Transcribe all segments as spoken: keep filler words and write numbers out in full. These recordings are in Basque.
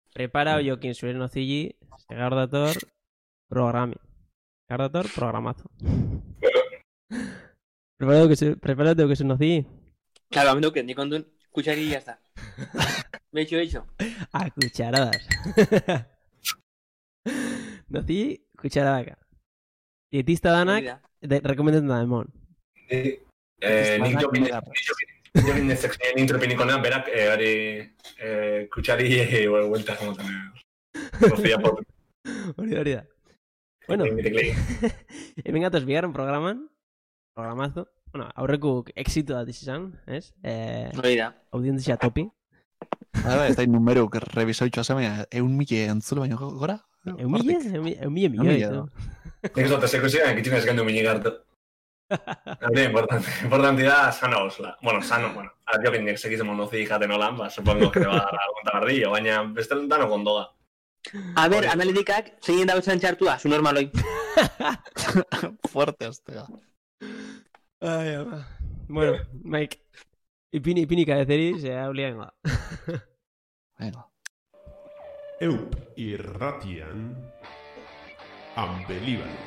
Preparau jokin zure nozili, gaur dator programi. Gaur dator programazo. Preparatu que su, preparatu que su nozili. Claro, a mí no que ni con un cucharilla y ya está. Me he hecho, he hecho. A cucharadas. Nozili, cucharadaka. Dietista danak, rekomendatzen da demon. Eh, nik jokin jokin nezekzien intropiniko nean, berak, hori, kutsari hueltak moten. Nozia pot. Hori hori da. Bueno, hemen gatoz bigarren programan, programazo. Bueno, aurrekuk exitu bat izan, ez? Hori da. Audientzia topi. Hala, ez da numeruk revisoitxoa zemea, eun mille entzule baino gora? Eun mille? Eun mille milioi. Nik zote sekusioan, kitxin ez gendu minik hartu. Hori, importante. Importante da, sano osla. Bueno, sano, bueno. Ara jokin nik sekiz monozi jaten olan, ba, supongo que va a algún tabardillo, baina beste dano kondoga. A ver, analitikak, zein dago zan txartua, zu normaloi. Fuerte, hostia. Ai, ama. Bueno, Mike, ipini, ipini kabezeri, se ha obligan da. Venga. Eup irratian, Unbelievable.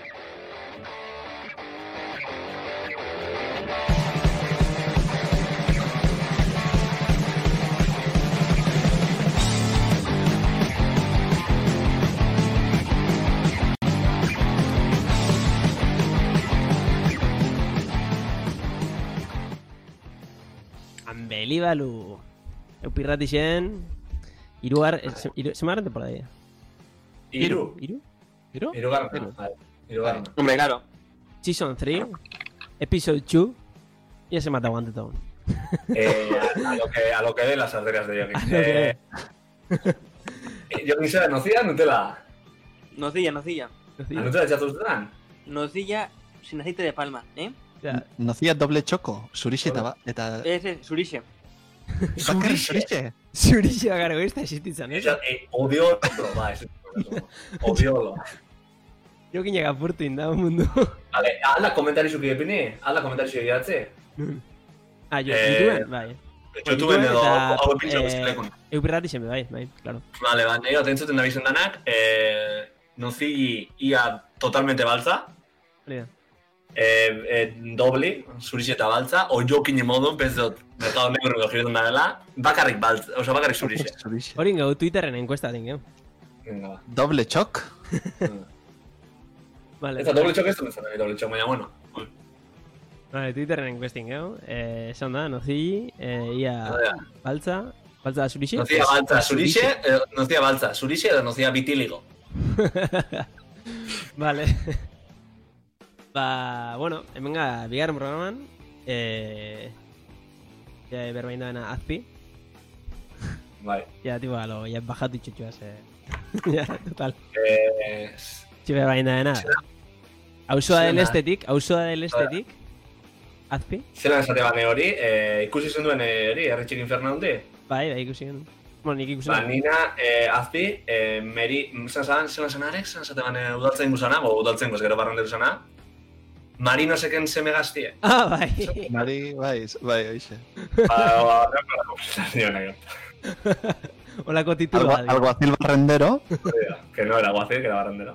Unbelievable. Eupirrati zen, irugar, zemarren temporada dira? Iru. Iru? Iru? Irugarren. Irugarren. Hombre, claro. Season three, episode two, ya se mata aguante todo. Eh, a, lo que, a lo que de las arterias de Jokin. Eh, Jokin zera, nozia, nutela? Nocilla, nocilla. Nutela txatuztenan? Nocilla sin aceite de palma, ¿eh? Nozia doble txoko, zurixe eta... eta... Ez, ez, zurixe. Zurixe? Zurixe bakarro ez da existitzen, ez? Odiolo, ba, ez. Odiolo. Jokin ega purtu indau mundu. Vale, alda komentarizuki epini? Alda komentarizuki egiatze? Ah, jo, YouTubeen, bai. YouTubeen edo hau epintxo guztilekun. Eupirrati zen, bai, bai, claro. Vale, ba, nire atentzuten da bizun danak, eh, nozili ia totalmente baltza. Hori da. Eh, eh, dobli, zurixe eta baltza, o jokin modun, pezot, mercado negro gogirutun da dela, bakarrik baltza, oza, bakarrik zurixe. Hori ingau, Twitterren enkuesta dingeu. Venga, Doble txok? Vale. Eta doble txok ez du bezan, doble txok, baina bueno. Vale, Twitterren enkuesta dingeu. Eh, esan da, nozili, eh, ia baltza, baltza zurixe. Nozia baltza zurixe, eh, nozia baltza zurixe edo nozia bitiligo. Vale. Ba, bueno, hemen ga, bigarren programan, eh, ja, berbain dena azpi. Bai. Ja, tipo, alo, ja, bajatu itxutxuaz, eh. Ja, total. Eh... Txe berbain dena. Hauzoa del estetik, hauzoa del estetik. Azpi. Zelan esate bane hori, eh, ikusi zen duen hori, Erretxik Inferna hundi? Bai, bai, ikusi gen. Bueno, nik ikusi Ba, nina, eh, azpi, eh, meri, zan zan, zelan zan arek, zan zate bane udaltzen guzana, bo udaltzen guz, gero barranderu zana. Marino seken seme gaztie. Ah, bai. Mari, bai, bai, oixe. Ba, ba, ba, ba, Olako titulu Algo, alguacil barrendero. Que no era guacil, que era barrendero.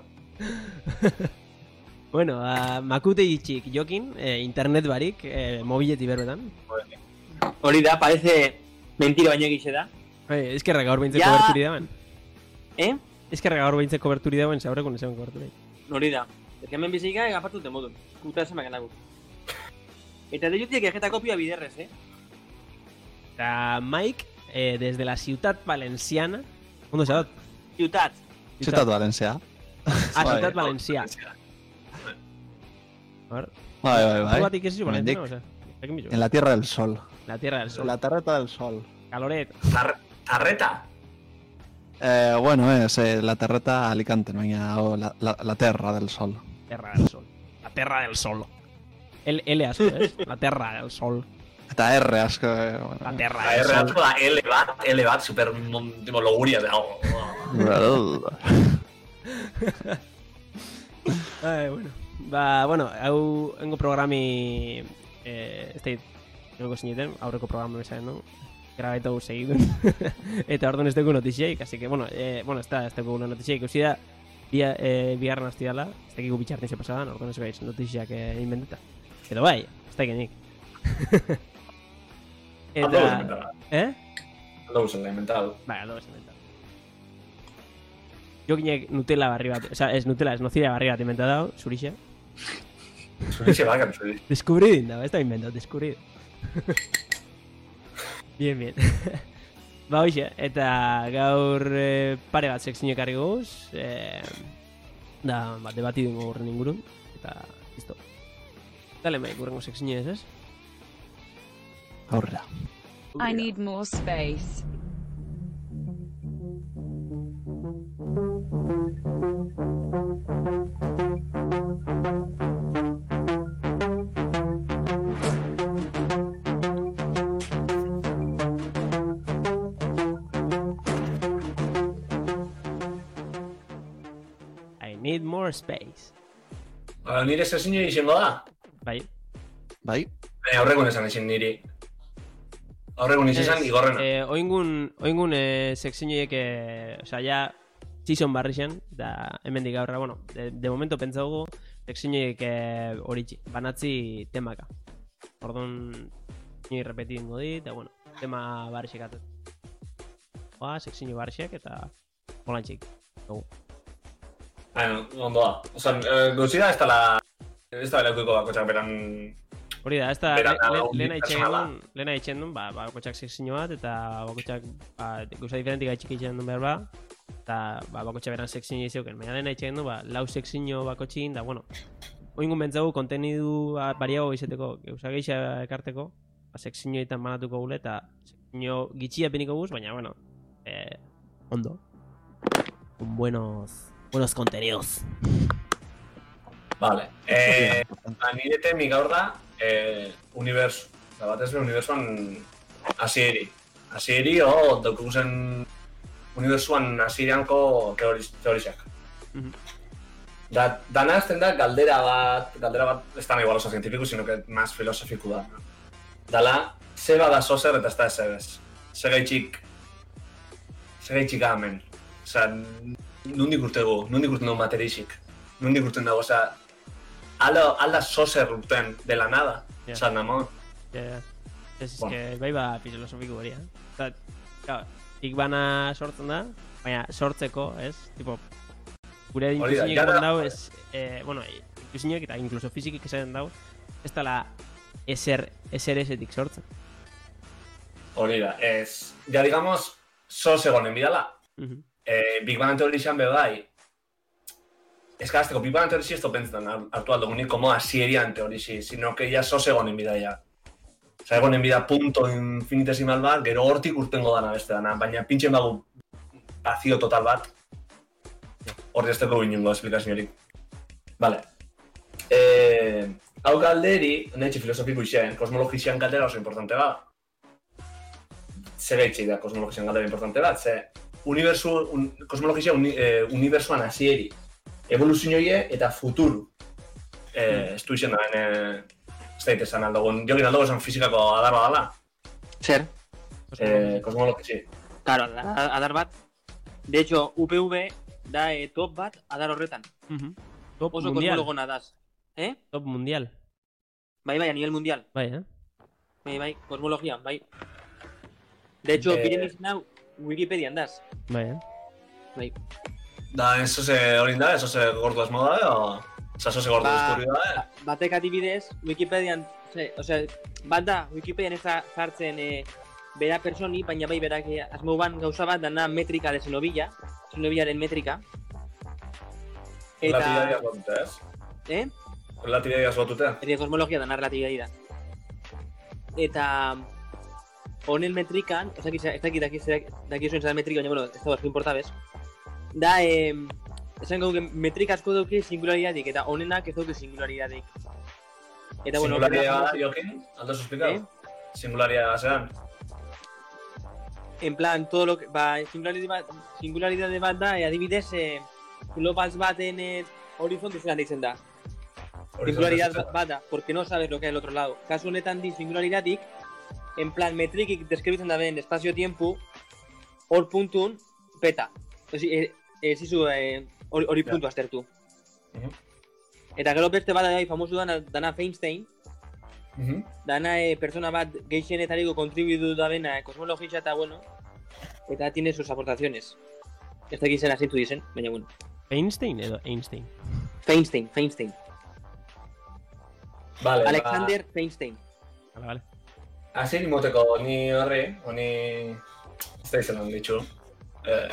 Bueno, uh, makute itxik jokin, eh, internet barik, eh, mobileti berbetan. Hori da, parece mentira baina egixe da. Bai, eskerra gaur behintzeko Ja. koberturi dauen. Eh? Eskerra gaur behintzeko koberturi dauen, zaurreko nesean koberturi. Hori da. Ez que hemen bizika egapatu te modun. Kuta esan bakan dago. Eta de jutik egeta kopia biderrez, eh? Eta Mike, eh, desde la ciutat valenciana... Ondo zaot? Ciutat. Ciutat Valencia. Ah, ciutat valencia. Bai, bai, bai. Batik ez izu valenciano, o sea. En la tierra del sol. La tierra del sol. La terreta del sol. Caloret. Tarreta? Eh, bueno, es eh, la terreta Alicante, baina o la, la, la terra del sol. Terra del sol. La terra del sol. El L asko, ez? La terra del sol. Eta R asko, eh, bueno. La terra La del R sol. asko da L bat, L bat, super, tipo, loguria de algo. Ai, bueno. Ba, bueno, hau engo programi... Eh, ez da, nolko zineten, aurreko programa bezaren, no? grabaitu segidun. Eta orduan ez dugu notiziaik, así que, bueno, eh, bueno, ez da, ez dugu notiziaik. Eusi da, bia, eh, bigarren hasti dala, ez dugu bitxartin ze pasadan, orduan ez gaiz notiziak eh, inventeta. Edo bai, ez da genik. Eta... Eta... Eh? Aldo guzen inventado. Bai, aldo guzen inventado. Jokinek Nutella barri bat, oza, ez Nutella, ez nozira barri bat inventado, zurixe. Zurixe bakan, zurixe. Descubridin dago, ez da inventado, descubridin. Bien, bien. Ba, hoxe, eta gaur eh, pare bat sekzio ekarri goguz, eh, da, bat, debati dungo horren ingurun, eta, listo. Dale, maik, urrengo sekzio ez, ez? Aurrera. I need more space. Need more space. Ba, nire sekzio izango da? Bai. Bai. Baina aurregun esan izan niri. Aurregun izan igorrena. Eh, oingun, oingun eh, sekzioiek, eh, osea, ja, season barri zen, da hemendik aurra, bueno, de, de momento pentsago sekzioiek eh, hori banatzi temaka. Orduan, nire repeti dingo dit, eta bueno, tema barrixek atut. Oa, sekzio barrixek, eta bolantxik. Dugu. Bueno, ondo da. Osa, eh, guzti da, ez da la... Ez da belaukuiko bakotxak beran... Hori da, ez da, Beran le, dago lehena personala. itxendun, lehena itxendun, ba, bakotxak sekzio bat, eta bakotxak, ba, gauza diferentik gaitxik itxendun behar ba, eta ba, bakotxak beran sekzio izeuken. Baina lehena itxendun, ba, lau sekzio bakotxin, da, bueno, oingun bentzagu, kontenidu ba, bariago izeteko, gauza geixa ekarteko, ba, sekzioetan banatuko gule, eta sekzio gitxia peniko guz, baina, bueno, eh, ondo. Un buenos... Buenos contenidos. Vale. Eh, ba, nire temi gaur da, eh, universo. Da bat ez be, universoan hasieri. Hasieri o dokusen universoan hasierianko teorizak. Uh -huh. Da, dana azten da galdera bat, galdera bat, ez da nahi igual oso científico, sino que más filosofiku da. Dala, ze bada zozer eta ez da ez ebez. Ze gaitxik, ze gaitxik amen. Osa, nundik urtego, nundik urten dugu materizik, nundik urten dago, oza, alda, alda zozer urten de la nada, Yeah. oza, namon. Ja, ja. Ez, ez, Bueno. que bai ba filosofiko hori, eh? Oza, claro, ik bana sortzen da, baina sortzeko, ez? Tipo, gure Hori da, inklusionik jada- dau, ez, eh, bueno, inklusionik eta inkluso fizikik esaten dau, ez dala eser, eser esetik sortzen. Hori da, ez, ja digamos, zoz egonen bidala, Uh -huh. eh, Big Bang teorizan be bai, ez que azteko, Big Bang teorizi ez topentzen hartu aldo gunik, como hasierian teorizi, sino que ya zoz egonen bidaia. Osa, egonen bida punto infinitesimal bat, gero hortik urtengo dana beste dana, baina pintxen bagu vazio total bat, hor ez teko inungo esplikaziorik. Vale. Eh, hau galderi, netxe filosofiko izan, kosmologizian galdera oso importante bat. Ze gaitxe da kosmologizian galdera importante bat, ze universu, un, kosmologizia uni, eh, universuan hasieri, evoluzioie eta futuru. Eh, estu izan da, eh, ez daite esan aldogun, jokin aldogu esan fizikako adarra dala. Zer? Eh, kosmologizi. Claro, adar, adar bat. De hecho, U P V da eh, top bat adar horretan. Uh -huh. Top Oso mundial. kosmologo nadaz. Eh? Top mundial. Bai, bai, a nivel mundial. Bai, eh? Bai, bai, kosmologia, bai. De hecho, Eh. biren izan Wikipedian daz. Bai, eh? Bai. Da, eso se hori da, eso se gordo asmo da, o... Osa, eso se gordo Ba- deskurri da, Batek adibidez, Wikipedian, ze, osea, bat da, Wikipedian ez da jartzen eh, bera personi, baina bai berak eh, asmo ban gauza bat dana metrika de Zenovilla, Zenobilaren metrika. Relatibidadia Eta, batute, ez? eh? Relatibidadia batute. Eta kosmologia dana relatibidadia. Eta honen metrikan, ez dakit, ez dakit, dakit, dakit zuen zara metrika, baina, bueno, ez da basko importa bez. Da, eh, esan gauke metrika asko dauke singularidadik, eta honenak ez dauke singularidadik. Eta, bueno, Singularia horrela- da, Jokin? Aldo suspikado? Eh? Singularia zean? En plan, todo lo que... Ba, singularidade bat, singularidade bat da, e, adibidez, eh, globals baten eh, horizonte zelan deitzen da. Singularidad bat da, porque no sabes lo que hay al otro lado. Kasu honetan di singularidadik, en plan, metrikik deskribitzen da ben espazio-tiempu, hor puntun, peta. Ezi, e, ez izu hori e, puntu aztertu. Mhm. Eta gero beste bat da, famosu dana, dana Feinstein, Mhm. dana e, persona bat gehienetariko kontribuidu da bena kosmologitza eta bueno, eta tiene sus aportaciones. Ez da gizena zintu dizen, baina bueno. Einstein edo Einstein? Feinstein, Feinstein. Vale, Alexander Feinstein. Vale, vale. Hasi moteko ni horri, honi... Ez da izan ditxu. Eh,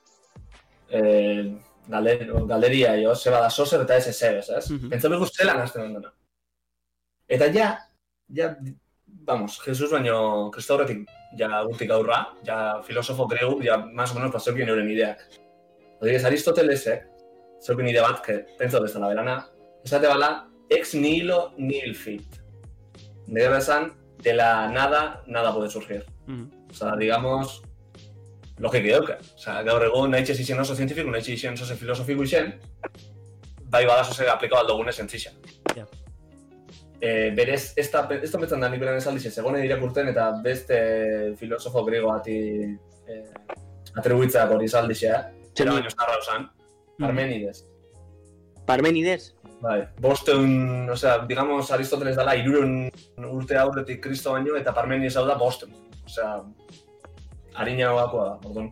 eh, galder, galderia jo, zeba da sozer eta ez ezebez, ez? Mhm. Pentsa begu zelan azten ondena. Eta ja, ja, vamos, Jesus baino Kristaurretik ja gurtik aurra, ja filosofo gregu, ja más o menos paseukien euren ideak. Odibidez, Aristotelesek, zeukin idea bat, que pentsa bezala berana, esate bala, ex nihilo nihil fit. Nire bezan, de la nada, nada puede surgir. Mhm. O sea, digamos, logiki dauka. O sea, gaur egun nahi txez izen oso zientifiko, nahi txez izen oso filosofiko izen, bai bada zoze aplikau aldogune zentzisa. Ja. E, berez, ez da betzen da nik beran esaldiz, egone irakurten eta beste filosofo grego bati e, atribuitzak hori esaldizea, txera baino estarra usan, Parmenides. Parmenides. Bai, bosteun, o sea, digamos, Aristoteles dala hirurehun urte aurretik Kristo baino eta Parmenides hau da bosteun. O sea, harina gakoa da, orduan.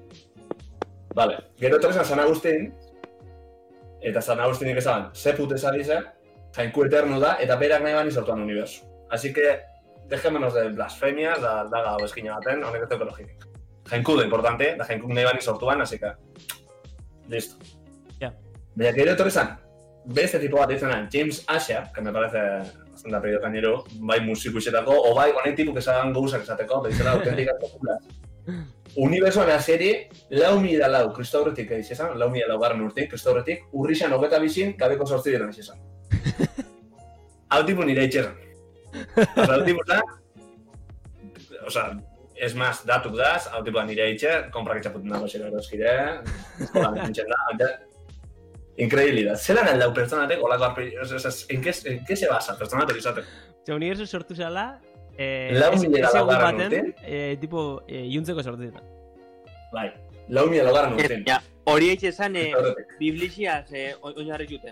Vale, gero etorri San Agustin, eta San Agustinik esan, seput ezari zen, jainku eterno da, eta berak nahi bani sortuan universo. Así que, dejémonos de blasfemias, da, da gau eskina baten, honek ez teko logikik. Jainku da importante, da jainku nahi bani sortuan, así que, listo. Ja. Baina gero etorri zen, beste tipo bat ditzen James Asher, que me parece bastante apellido cañero, bai musiku izetako, o bai honek tipu que sagan gauzak esateko, bezala auténticas populas. Unibersoan haseri, lau mila lau, Kristo aurretik egin esan, lau mila lau garren urtik, Kristo aurretik, urrixan hogeta bizin, gabeko sortzi diren egin esan. Hau tipu nire itxesan. Osa, hau tipu da, osa, es más, datuk daz, hau tipu da nire itxe, komprak etxaputun dago xero eroskire, eskola nintzen da, eta... Increíbilidad. Zelan aldau pertsonatek, olako arpe... En qué, en qué se basa pertsonatek izateko? Ze universo sortu zela, eh, Lau ez- mila ez egun laugarren baten, urtean? eh, tipo, eh, iuntzeko sortzetan. Bai, lau mila laugarren urtean. Ja, hori eitxe esan, eh, Kristo aurretik. biblixiaz eh, oinarri jute.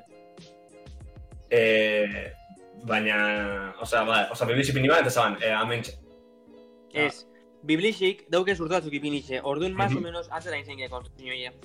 Eh, baina, osea, bai, osea, biblizipini bat, eta zaban, eh, amentxe. Ez, biblixik dauke urte batzuk ipinitxe, orduan más o Mhm. menos atzera izan gira konstrukzioia.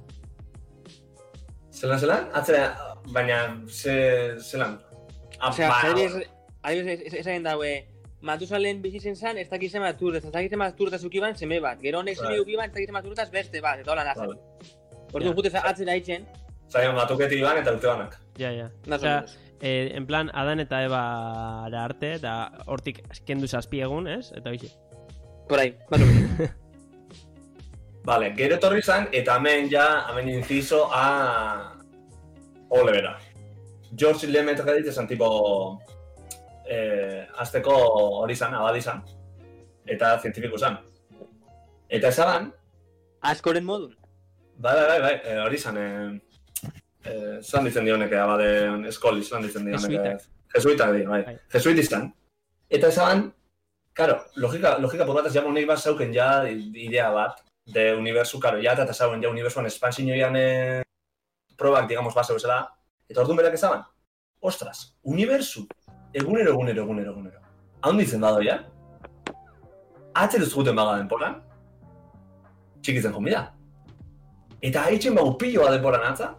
Zelan, zelan? Atzera, baina, ze, zelan? Ah, Osea, ba, adibidez, adibidez, esaten daue, Matusalen bizitzen zan, ez dakiz ema turtaz, ez dakiz ema turtaz ukiban seme bat. Gero honek seme Bai. ukiban, ez dakiz ema turtaz beste bat, eta hola nazan. Vale. Orduan Ja. jute atzera itzen, Zaion, batuketi iban eta urte banak. Ja, ja. más o Osea, menos. eh, en plan, Adan eta Ebara arte, eta hortik kendu zazpi egun, ez? Eta hoxe. Por ahí, más o menos. Vale, gero etorri zan, eta hemen ja, hemen inciso a... Ole bera. George Lemaitre dit esan tipo... Eh, azteko hori zan, abadi zan. Eta zientifiko zan. Eta esaban, Askoren modun. bai, bai, bai, bai, eh, hori zan, eh, eh, zelan ditzen dioneke, abade eskoli, zelan ditzen dioneke. Jesuitak. Jesuitak di, bai. Bai. Jesuit izan. Eta esaban, karo, logika, logika por bataz, ja honek bat zauken ja idea bat, de universu, karo, ja eta zauen ja universuan espansinioian eh, probak, digamos, base bezala, eta orduan berak esaban, ostras, universu, egunero, egunero, egunero, egunero. Haun ditzen bado, ja? Atzer ez guten baga denporan, txikitzen jomida. Eta haitzen bagu piloa denporan atza,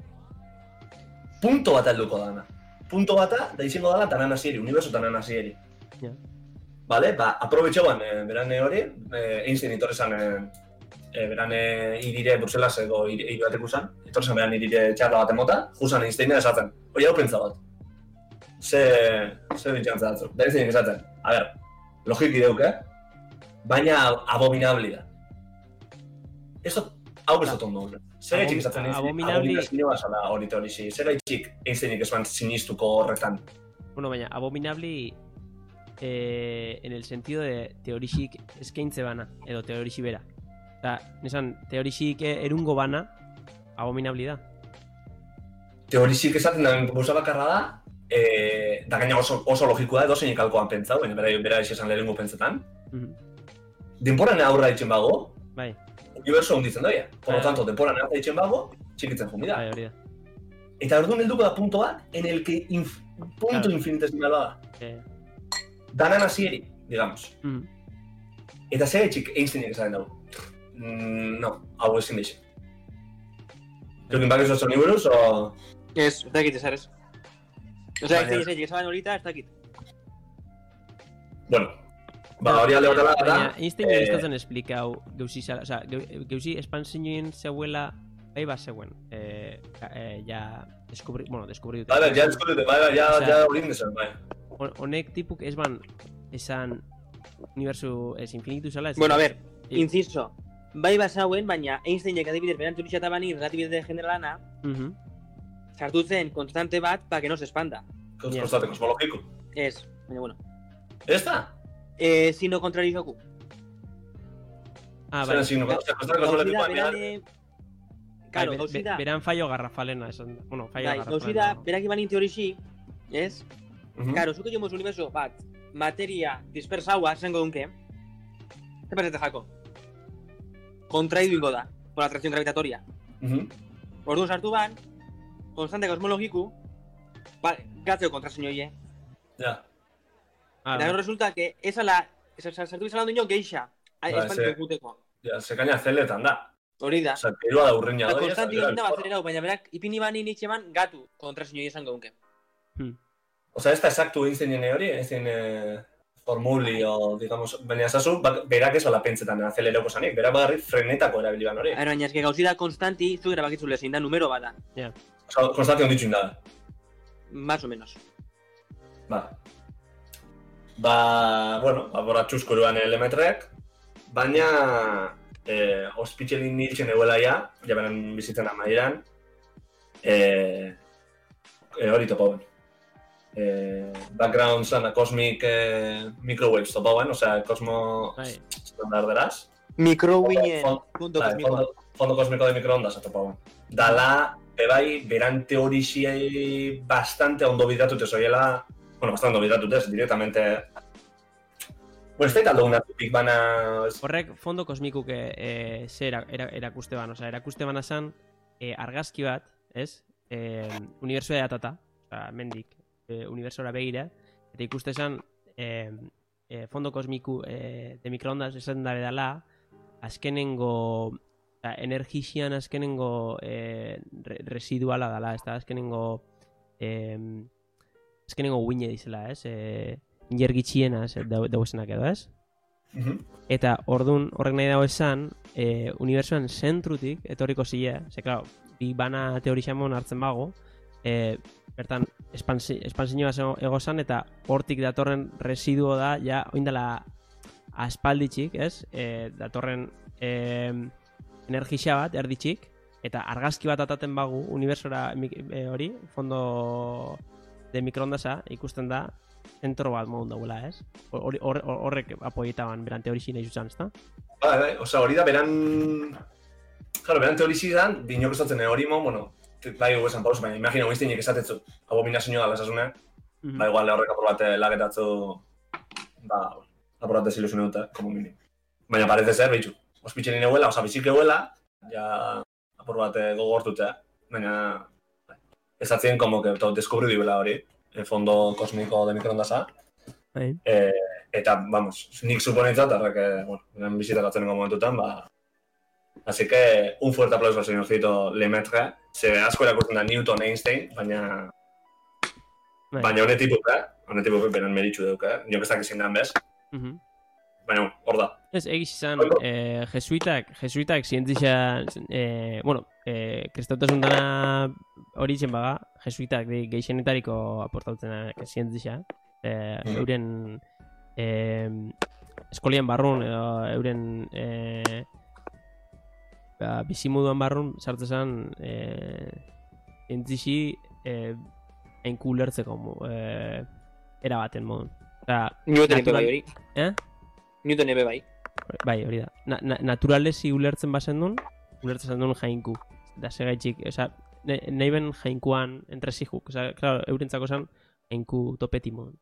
punto bat helduko dana. Punto bata, da izango dala tanan hasieri, universo tanan hasieri. Ja. Vale, ba, aprobetxoan, eh, beran hori, eh, Einstein itorre zan, eh, eh, beran eh, irire Bruselaseko hiri batek usan, itorre zan beran irire txarla baten mota, juzan Einsteina esaten, hori hau pentsa bat. Ze, ze bitxantza datzu, da Einsteinik esaten, a ber, logiki deuk, eh? Baina abominabli da. Eso, hau bezot ondo. Zer gaitxik esaten Einstein, Abominabli- abominazioa zala hori teorisi, zer gaitxik Einsteinik esuan sinistuko horretan. Bueno, baina, abominabli eh, en el sentido de teorixik eskaintze bana, edo teorixi bera. Eta, nesan, teorixik erungo bana, abominabli da. Teorisik esaten da, gauza bakarra da, E, da gaina oso, oso logikoa edo zein kalkoan pentsau, baina bera, bera esan lehenengo pentsetan. Mhm. Denporan aurra ditzen bago, Bai, universo hunditzen doia. Por lo Bai. tanto, denporan aurra ditzen bago, txikitzen jumi da. bai, hori da. Eta orduan helduko da punto bat, en el que inf, punto Claro. infinitesimal bada. Eh, Danan hasieri, digamos. mhm. Eta zer etxik Einsteinek esaten dago. Mm, no, hau ezin deixen. Jokin bakizu oso ni buruz, o... Ez, ez dakit ezer ez. Osea, Baina- ez dakit, esaban horita, ez dakit. Bueno, ba, hori alde batela da. Baina, Einstein eh, ez dazen esplikau gauzi zala, oza, gauzi espansioen zeuela, bai bat zeuen, eh, ka- eh, ja, deskubri, bueno, deskubri dute. Bai, bai, ja eskutute, bai, bai, ja, Osea, ja hori indezen, bai. Hon- Honek tipuk ez ban, esan, universo ez infinitu zala, ez Bueno, a ver, I- inciso. Bai basauen, baina Einsteinek adibidez beran teoria tabani relatibitate generalana Mhm. sartu zen konstante bat para que no se expanda. Ja. Konstate kosmologiko. Ez, baina bueno. Ez da? Eh, sino contrarizoku. Ah, Zeren bai. signo, konstate Gauzi da, kosmologikoa, beran... mira. eh, Claro, Bai, be- gauzi be- da, beran fallo garrafalena esan, bueno, fallo bai, gauzi da, garrafalena. berak ibanin teorixi, ez? Mhm. Claro, zuke jomos universo bat, materia dispersaua, zengo dunke, ze pasete jako? Kontraidu ingo da, por la atracción gravitatoria. Mhm. Orduan sartu ban, konstante kosmologiku, ba, gatzeo kontraseño hie. Ja. Ah, Eta gero resulta que esa la, esa sartu izan landu ino geixa, Ba, espantu ze- juteko. Ja, sekaina zeletan da. Hori da. Osa, perua da urreina Eta doia. konstanti egin da bazelerau, baina berak ipini bani nitxe ban gatu kontraseño hie esango dunke. hmm. Osa, ez da exactu Einsteinen hori, Einstein eh, formuli, o, digamos, baina esazu, bak- berak ez ala pentsetan azeleroko zanik, berak bagarrik frenetako erabiliban hori. Baina, baina eske gauzi da konstanti, zu erabakitzu lezin da numero bada, Osa, konstante onditxu da. más o menos. Ba. Ba, bueno, ba, bora txuskuruan elemetrek, baina eh, ospitzelin niltzen eguela ja, ja beren bizitzen amaieran, eh, eh, hori topauen. Eh, background zan, cosmic eh, microwaves topauen, osea, kosmo Bai. standarderaz. Mikrowinen Fon- punto Bai, kosmikoa. fondo, fondo kosmiko de microondas atopauen. Dala, bebai, beran teorixi bastante ondo bidratute zoiela, bueno, bastante ondo bidratute, ez, directamente... Bueno, ez da una Big Bana... Horrek fondo kosmikuk eh, eh, ze era, era, erakuste ban, osea, erakuste bana zan eh, argazki bat, ez? Eh, unibersoa edatata, osea, mendik, eh, universora begira, eta ikuste zan eh, eh, fondo kosmiku eh, de microondas esan dabe dala, azkenengo, osea, energixian azkenengo eh, re, residuala dala, ez da, azkenengo eh, azkenengo guine dizela, ez? Eh, Injergitxiena, ez, dau- dauzenak edo, ez? Mhm. Eta ordun horrek nahi dago esan, e, unibersoan zentrutik etorriko zile, ze, claro, Big Bana teorixamon hartzen bago, e, bertan espansi, espansioa zego- egozan, eta hortik datorren residuo da, ja, oindala aspalditxik, ez? E, datorren e, energixa bat, erditxik, eta argazki bat ataten bagu unibersora mik- e, hori, fondo de mikroondasa, ikusten da, zentro bat modun dagoela, ez? Hor- hor- hor- Horrek apoietaban beran teorixi nahi zuzan, ezta? Bai, bai, osea, hori da beran... Claro, beran teorixi dan, dinok esatzen hori mo, bueno, bai gu esan paus, baina imagina Einsteinek esatetzu, abominazioa dala esasune, ba igual horrek apur bat lagetatzu, ba, apur bat desilusione dute, como minim. Baina parece ser, behitxu, ospitxenin eguela, oza, bizik eguela, ja apur bat gogortute, baina esatzen como que todo descubri dibela hori, el fondo cósmico de microondasa, Bai. eh, eta, vamos, nik suponetzat, arrek, eh, bueno, nien bizitak atzenengo momentutan, ba, así que un fuerte aplauso al señorcito Lemaitre, ze asko erakurtzen da Newton, Einstein, baina Bai. baina hone tipuk, eh? Hone tipuk beren meritxu duk, eh? Nio kestak izin dan bez, Mhm. baina hor da. Ez, egiz izan, Oiko. eh, jesuitak, jesuitak zientzixa, eh, bueno, eh, kristautasun dana hori itzen baga, jesuitak di gehienetariko aportautzen zientzixa, eh, Mhm. euren eh, eskolien barrun, edo euren eh, ba, bizimoduan barrun, sartzezan eh, zientzixi eh, hainku ulertzeko mo- eh, erabaten modun. Osea, Newton ebe natural- bai hori. Eh? Newton ebe bai. Bai, hori da. Na, na, naturalesi ulertzen bazen duen, ulertzen duen jainku. Da segaitxik, oza, nahi ben jainkuan entresijuk. Oza, claro, eurentzako zen, enku topetimon.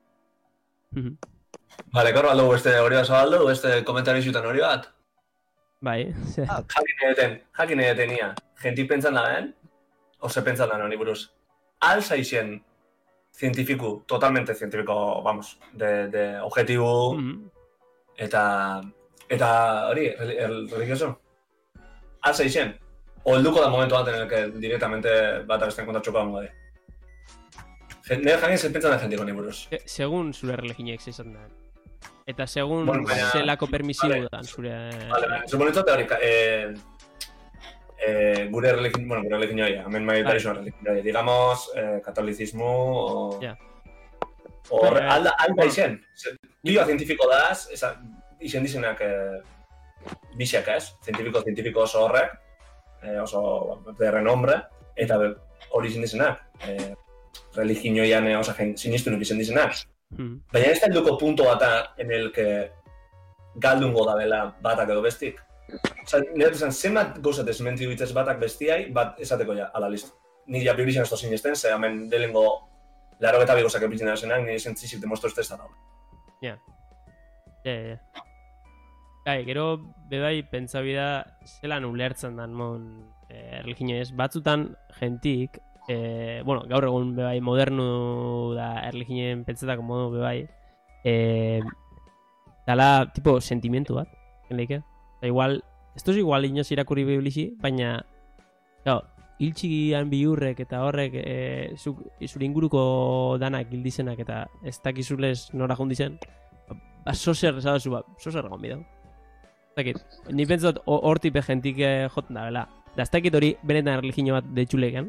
Vale, gaur aldo beste hori bat zabaldu, beste komentario zutan hori bat. Bai, ze. Jakin edeten, jakin edeten ia. Gentik pentsan da ben, ose pentsan da honi buruz. Alza izien científico, totalmente científico, vamos, de, de objetivo, Mhm. eta, eta hori, reli- el religioso. Alza izien, olduko da momentu bat en el que directamente bat abesten kontatxuko dago gade. Nire jakin zer pentsan da gentik honi buruz. Se- Segun zure religioek izan da. Eta segun Bueno, baina- zelako permisibo vale. da zure... Vale, vale, suponitzate hori, eh, eh, gure religio, bueno, gure religioia, hemen mayoritarismo religioia, digamos, eh, katolicismo, o... Ja. Hor, Bai, bai. alda, alda izen. Lioa zientifiko daz, esa, izen dizenak eh, bixak ez, zientifiko, zientifiko oso horrek, eh, oso de renombre, eta be- hori izen dizenak. Eh, religioian eh, osa jen, sinistunik izen dizenak. Mhm. Baina ez da helduko punto bata en el que galdungo da bela batak edo bestik. Osa, nire esan, zenbat gauzat desmentiu bitzez batak bestiai, bat esateko ja, ala listo. Ni ja biurixen esto sinesten, ze hemen delengo laro eta bigozak epitzen da zenak, nire zentzizik demostratu ez da dago. Ja, ja, ja. Gai, gero, bebai, pentsabi da, zelan ulertzen dan mon eh, religioez. Batzutan, gentik, eh, bueno, gaur egun bebai modernu da erligioen pentsetako modu bebai, eh, dala, tipo, sentimentu bat, genleike. Da igual, esto es igual inoz irakurri biblixi, baina, claro, hiltxigian biurrek eta horrek e, zuk, zure inguruko danak hildizenak eta ez dakizulez nora jundizen, ba, sozer esadozu, ba, sozer egon bidau. Ez dakit, ni pentsat ho- hortik behentik eh, joten da, bela. Da ez dakit hori benetan religio bat deitxuleken,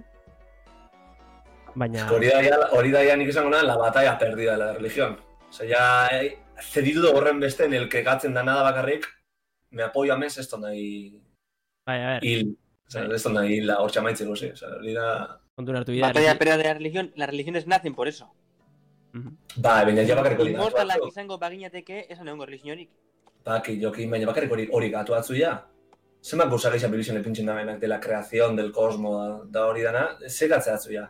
baina... Hori da, ja- hori da ja nik esango nahi, la batalla perdida de la religión. Osa, ja, eh, cedido horren beste en el que gatzen da nada bakarrik, me apoyo a mes, esto nahi Bai, a ver, hil. Osa, esto nahi hil, hor txamaitzeko, sí. Osa, hori da... kontura hartu bidea. Batalla perdida de la religión, las religiones nacen por eso. Ba, baina ja bakarrik hori gatu Inmortalak batzu. izango baginateke, esan egongo religionik. Baki, jokin, baina bakarrik hori hori gatu batzu ja. Zenbat gauza gehiago biluzen epintzen da benak de la creación del cosmo da, da hori dana, ze gatzea atzu ja.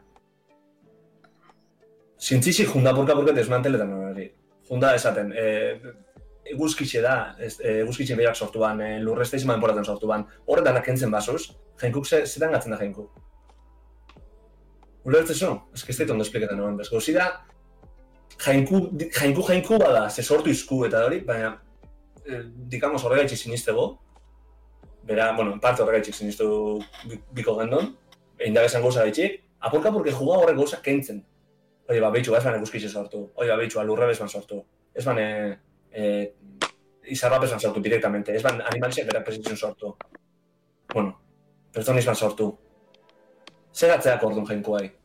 Zintzizik junda purka-purka desmanteletan hori. Junda esaten, eh, eguzkitxe da, ez, eh, eguzkitxe behiak sortu ban, eh, lurrezte izan enporaten sortu ban. Horretan kentzen basuz, jainkuk ze, zetan gatzen da jainkuk. Ulertzezu? Ez que ez dait ondo espliketan egon, bez gauzi da, jainku, di- jainku jainku bada, ze sortu izku eta hori, baina, eh, digamos, horregaitxik sinistego, bera, bueno, en parte horregaitxik sinistu bi- biko gendon, egin da bezan gauza gaitxik, apurka porque juga horrek gauza kentzen. Oie, ba, behitxu, ez ban eguzkitxe sortu, oie, ba, behitxu, lurre bezan sortu, ez ban, eh, eh, izarra bezan sortu directamente, ez ban animaliak berak prezitzen sortu. Bueno, pertsonisman sortu. Zer atzeak orduan jainku bai?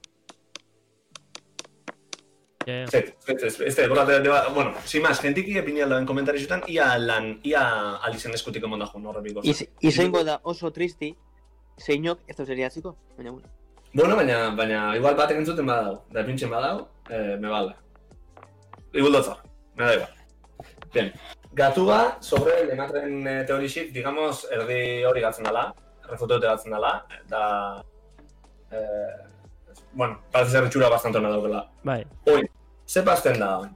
Ja, ja. Zet, zet, ez, ez, borra, de, de, bueno, sin más, gentiki epini aldoen komentarizutan, ia lan, ia alizen eskutik emon da jun horre biko. Iz, izango da oso tristi, zeinok ez da seriatziko, baina bueno. Bueno, baina, baina, igual batek entzuten badau, da epintzen badau, eh, me vale. Igual dotzor, me da igual. Bien, gatua sobre lematren eh, teorixik, digamos, erdi hori gatzen dala, refutote gatzen dala, da, eh, bueno, parece ser itxura bastante hona daukela. Bai, Oin, ze pazten da?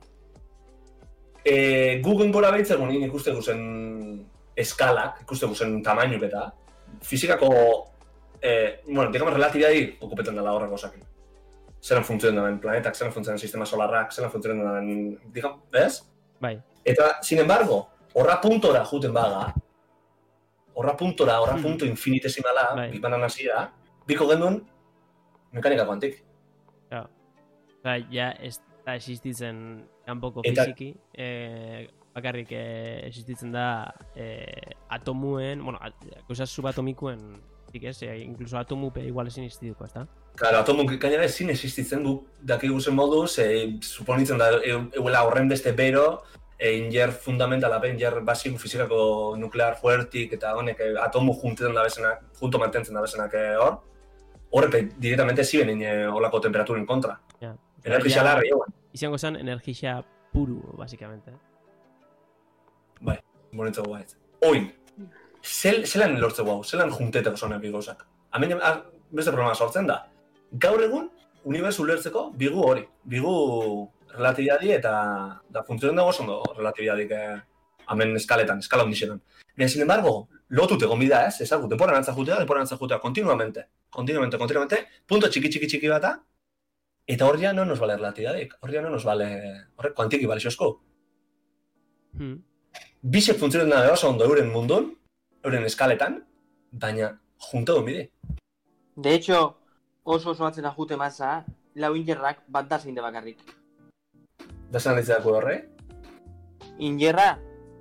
E, Google gora behitzegun nik ikuste guzen eskalak, ikuste guzen tamainuk eta fizikako, e, bueno, digamos, relatibiai okupetan dela horrek osakin. Zeran funtzioen daben planetak, zeran funtzioen sistema solarrak, zeran funtzioen daben, digamos, ez? bai. Eta, sin embargo, horra puntora juten baga, horra puntora, horra Hmm. punto infinitesimala, Bai. Big Bang hasia, biko genduen mekanika kuantik. Osa, ja, ez da existitzen kanpoko Eta- fiziki, eh, bakarrik eh, existitzen da eh, atomuen, bueno, at, gauza subatomikuen, zik ez, eh, incluso atomupe igual ezin existituko, ez da? Claro, atomuk gainera ezin existitzen du dakigu zen moduz, e, suponitzen da e- euela horren beste bero, e, inger fundamentala, be, inger basiku fizikako nuklear fuertik eta honek e, atomu juntetan da bezenak, junto mantentzen da bezenak e, hor, horrek directamente ziben ine olako temperaturen kontra. Ja. Osea, Energia ja, larri egon. izango zen energia puru, basicamente. Bai, bonitzago baiet. Oin, zel, zelan lortzeko hau, zelan junteteko zonek bigozak. Hemen a, beste problema sortzen da. Gaur egun, unibertsu ulertzeko, bigu hori. Bigu relatibidadi eta da funtzionen dago oso ondo relatibidadik eh, hemen eskaletan, eskala ondixetan. Baina, sin embargo, lotut egon bida, ez? Ezagut, denporan antza jutea, denporan antza jutea, continuamente, continuamente, continuamente, punto txiki txiki txiki bata, eta hor ja no nos vale relatibidadik, hor ja no nos vale, horrek kuantiki bale xosko. Hmm. Bisek funtzionen da oso ondo euren mundun, euren eskaletan, baina junta egon bide. De hecho, oso oso batzena jute masa, lau injerrak bat da zein de bakarrik. Da zelan ditzako horre? Injerra,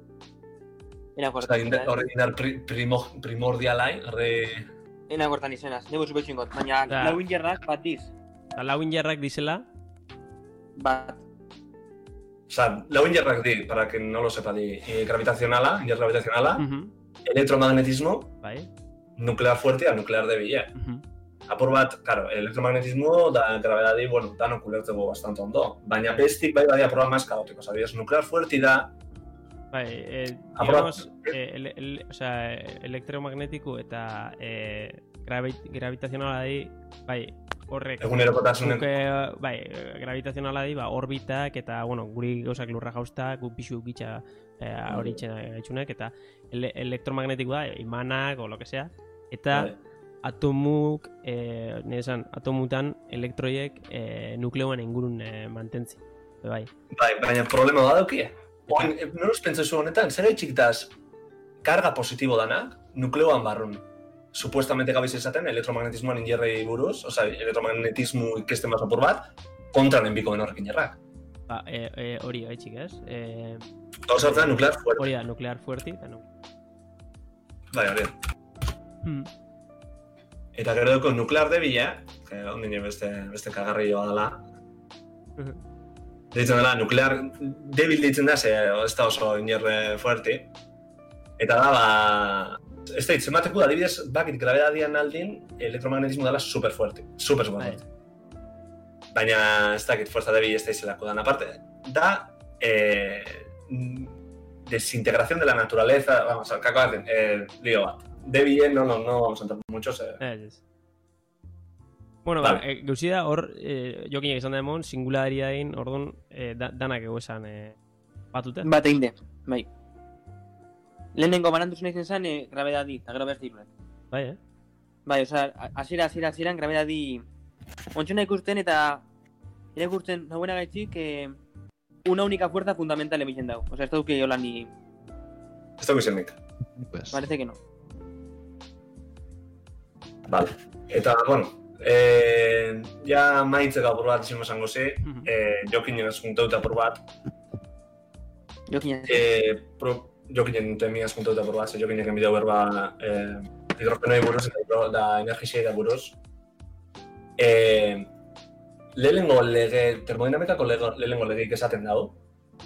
ena Osa, kortan indar, horre indar pri, primo, primordialai, horre... ena kortan izenaz, nebo zupe txingot, baina Da. lau injerrak bat diz, Eta lau injarrak dizela, bat. Osa, lau injerrak di, para que no lo sepa di, eh, gravitazionala, injer gravitazionala, mhm, elektromagnetismo, bai, nuklear fuerte eta nuklear debile. mhm, Apur bat, claro, elektromagnetismo da gravedadi, bueno, danok ulertzeko bastante ondo. Baina bestik bai badia proba más kaotiko, sabías? Nuklear fuerte da, bai, eh, Apur bat, digamos, eh, ele, ele, o sea, elektromagnetiku eta eh, gravi, gravitazionala di, bai, horrek, egunerokotasunen... guk, eh, bai, gravitazionala di, ba, orbitak eta, bueno, guri gauzak lurra jauzta, gu pixu gitxa eh, hori itxena gaitxunek, eta ele, elektromagnetiku da, imanak, o lo que sea, eta Bai. atomuk, eh, nire esan, atomutan elektroiek eh, nukleoan ingurun eh, mantentzi. Bai. Bai, baina problema badaukie. Oin, noros pentsazu honetan, zer txikitaz karga positibo danak, nukleoan barrun. Supuestamente gabiz esaten, elektromagnetismoan injerrei buruz, oza, elektromagnetismo ikesten basa por bat, kontran enbiko den horrekin jarrak. Ba, e, e, hori gaitxik, ez? E, Gauza horretan nuklear fuerte. hori da, nuklear fuerti, eta no. Bai, hori. Hmm. Eta gero duko nuklear debila, que ondine beste, beste kagarrilloa dela, deitzen dela, nuklear debil deitzen da, ze ez da oso injerre fuerte. Eta da, ba... Ez da, zenbateko da, adibidez, bakit grabedadian aldin, elektromagnetismo dela super fuerte, super super Bai. fuerte. Baina ez dakit, fuerza debil ez da izelako dan. Aparte, da eh, desintegración de la naturaleza, vamos, kako hacen, eh, lío bat. Debilen, no, no, no vamos a entrar muchos, eh. Ez, ez. Bueno, Vale. ba, e, gauzi da, hor, e, jokinek esan da emon, singularia egin, orduan, e, da, danak ego esan e, batute. Bat egin de, bai. Lehenengo banandu zuen izan zen, eh, grabedadi, eta gero behar zirunek. Bai, eh? Bai, oza, hasiera, hasiera, hasieran grabedadi ontxuna ikusten eta irakurtzen nagoena gaitzik eh, una única fuerza fundamental emiten dago. Oza, ez da duke hola ni... Ez dago izenik. Pues, Parece que no. Vale. Eta, bueno, eh, ja maitzeka apur bat izan esango zi, Mhm. eh, jokinen ez juntauta apur bat, Jokina. eh, pro, jokinen temiaz juntauta apur bat, ze jokinek enbideu berba eh, hidrogenoi buruz eta hidro- da energizia da buruz. Eh, lehenengo lege, termodinamikako lege, lehenengo legeik esaten dago.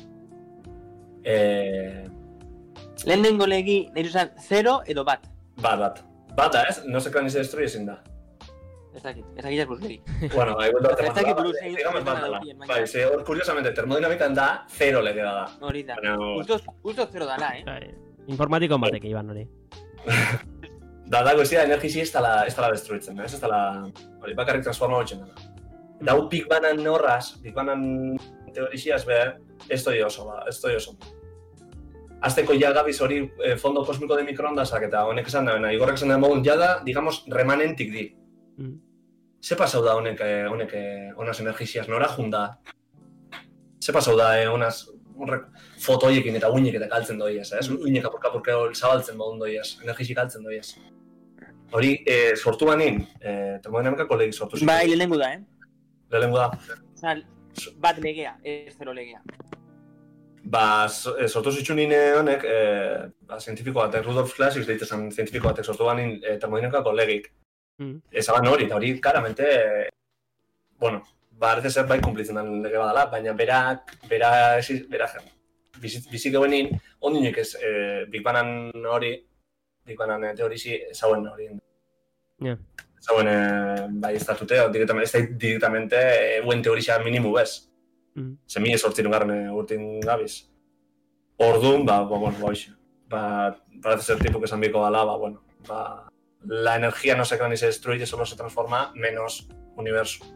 Eh, Lehenengo legi, nahi zuzan, zero edo bat. bat, bat. Bata ez, no se crean y se destruye ezin da. Ez dakit, ez dakit ez legi. Bueno, bai, vuelta Ez dakit buruz, bai, egin digamos zuen bat dela. dukien, baina- Bai, ze hor, curiosamente, termodinamikan da, zero legea da. Hori da. Baina, Justo, justo zero dala, eh? Bai. Informatiko batek iban hori. da, dago ez da, energizi ez dala, ez dala destruitzen, ez? Ez dala, hori, bakarrik transforma hotxen dela. Eta hau Big Bangan horraz, Big Bangan teoriziaz be, ez doi oso, ba, ez doi oso. Azteko ja gabiz hori eh, fondo kosmiko de mikroondasak eta honek esan da, bena, igorrek esan da mogun, jada, digamos, remanentik di. Mm. Ze pasau da honek, eh, honek, eh, honaz energiziaz, nora junda? Ze pasau da, eh, honaz, horrek, foto hoiekin eta uinek eta galtzen doiez, ez? Uinek apurka-apurka zabaltzen modun doiez, energizik galtzen doiez. Hori, eh, sortu banin, eh, termodinamikako legi sortu ziren. Bai, lehenengo da, eh? Lehenengo da. Oza, bat legea, ez zero legea. Ba, so- eh, sortu zitsunin eh, honek, eh, ba, zientifiko batek, Rudolf Classics deitezen zientifiko batek sortu banin eh, termodinamikako legik. Mm. Ezaban hori, eta hori, karamente, eh, bueno, barrez zer bai kumplitzen den lege badala, baina berak, bera, esi- bera, bizik, bizik eguenin, ondinek ez, eh, Big Bangan hori, Big Bangan eh, teorizi, ezauen hori. Ja. Ezauen, eh, bai, ez datute, directamente, ez da directamente, eh, buen teorizia minimu bez. Mm. Ze mi esortzirun garren urtin gabiz. Orduan, ba, ba, bueno, ba, hoxe. Ba, parece ser tipo que esan biko gala, ba, bueno, ba, la energía no se crea ni se destruye, solo se transforma, menos universo.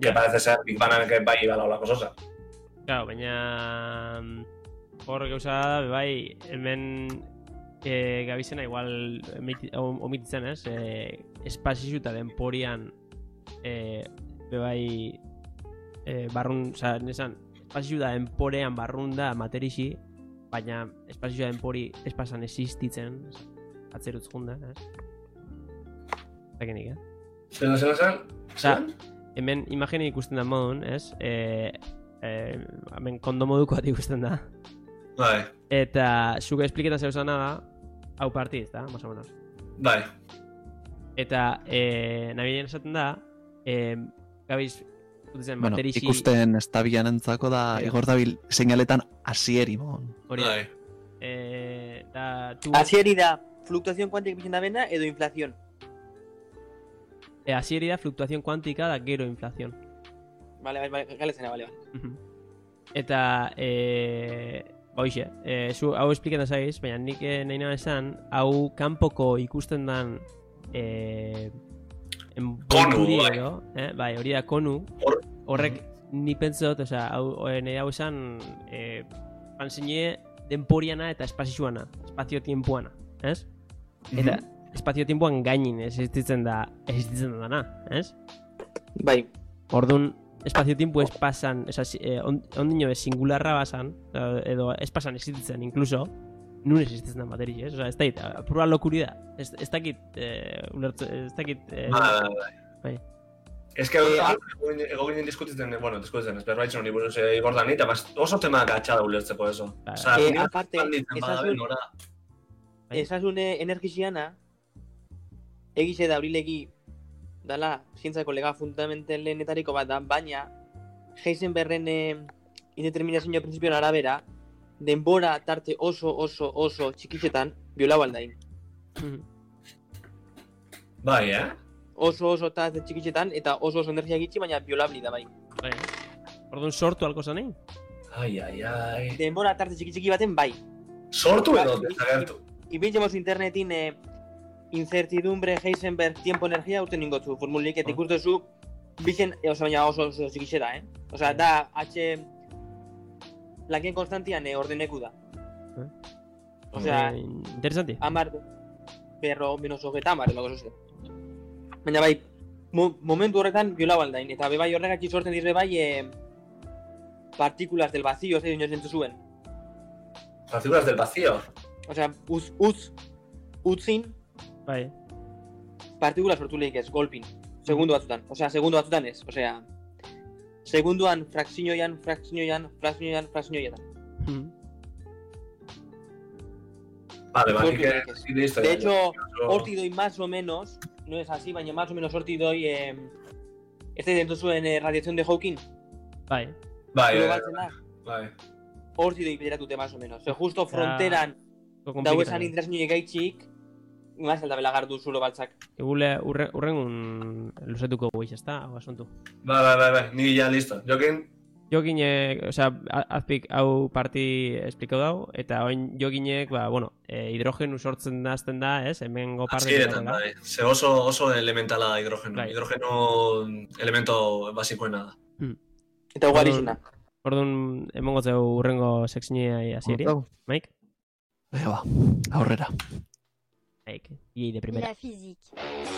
Que Ja. parece ser Big Bang bai bala olako sosa. Claro, baina hor gauza da, bai, hemen e, gabizena igual omititzen, ez? E, espazizu eta denporian e, bai e, barrun, oza, nesan, espazizu da denporean barrun da materixi, baina espazizu da denpori espasan existitzen, atzerutz junda, ez? Zakenik, eh? Zer, zer, zer? Osa, hemen imagine ikusten da modun, ez? E, e, hemen kondo moduko bat ikusten da. Bai, Eta zuke espliketan zeuzana da, hau partiz, da, más o menos. bai. Eta e, nabilen esaten da, e, gabiz, ikusten Bueno, materixi... ikusten estabian entzako da, Bai. igor dabil seinaletan asieri mon. Hori da. Bai. E, da, tu... Hasieri da, fluktuazioen kuantik bizen da bena edo inflazion. E, hasieri da fluktuazioen kuantika da gero inflazion. Vale, vale, vale, galezena, vale, vale. Mhm. Eta, e, ba hoxe, e, zu hau espliketan zaiz, baina nik eh, nahi nahi esan, hau kanpoko ikusten dan e, envolturi bai. edo, eh? Bai, hori da konu, Hor- horrek ni pentsot, osea, hau eh, nahi hau esan, e, panzine denporiana eta espazizuana, espazio-tiempoana, ez? Eta espazio-tiempoan gainin existitzen da, existitzen da dana, ez? Bai, Orduan, espazio-tiempo ez pasan, esa, eh, on, ondino ez singularra basan, eh, edo ez pasan existitzen, incluso, nun existitzen da materi, ez? Osa, ez dakit, pura lokuri da. Ez, ez dakit, eh, ulertze, ez dakit... Eh, Bai, bai, bai. bai. Ez que ego ginen diskutitzen, bueno, diskutitzen, ez berbaitzen hori buruz eh, igor da ni, eta bas- oso tema gatsa da ulertzeko eso. Bai. Osa, Eh, finean aparte, handitzen esasun- badabe nora. Bai. esasune energiziana, egize da aurilegi dala zientzako lega fundamentalenetariko bat da, baina Heisenbergen eh, indeterminazio printzipioen arabera, denbora tarte oso oso oso txikitzetan biolau aldain. Bai, eh? Oso oso tarte txikitzetan eta oso oso energia gitxi, baina biolabli da bai. Bai. Orduan sortu alko zanein? Ai, ai, ai. Denbora tarte txiki txiki baten bai. Sortu edo Bai, desagertu. Ibiltzemos internetin eh, incertidumbre Heisenberg tiempo energia urten ingotzu formulik eta Ah. ikustezu bizen, e, oso baina oso oso txikixera, eh? Osea, da H lakien konstantian eh, ordeneku da. Eh? Osea, Eh, interesanti. amar berro menos hogeta amar, edo gozo Baina bai, mo momentu horretan biolau aldain, eta be bai horregatik sortzen dire bai eh, partikulas del vacío, ez inoiz entzu zuen. Partículas del vacío. Osea, uz, uz, utzin, Bai. partikula sortu lehik ez, golpin. Segundu batzutan. Osea, segundu batzutan ez. Osea, segunduan frakzioian, frakzioian, frakzioian, frakzioian. Mhm. Vale, vale, Sortu que lehik ez. listo. De ya, hecho, ya. horti doi más o menos, no es así, baina más o menos horti doi, eh, este dentro zuen eh, radiación de Hawking, Bai. Bai, lo bai, batzen da, bai. horti doi bideratute más o menos. Se justo fronteran, Ko dau komplikatu. esan indrazio gaitxik, más alda belagardu zulo baltzak. Egule urre, urrengun luzetuko guiz, ez da? Hau asuntu. Bai, bai, bai, bai, ni ya listo. Jokin, Jokinek, osea, a- azpik hau parti esplikau dau, eta oin jokinek, ba, bueno, e, hidrogenu sortzen da azten da, ez? Hemengo parte azkieretan, bai. Ze oso, oso elementala da hidrogeno. Bai. Hidrogeno elemento basikoena da. Eta ugarizena. Orduan, emongo zeu urrengo sekzinea hasieri, Mike? Venga, ba, aurrera. Mike, I de primera. La physique.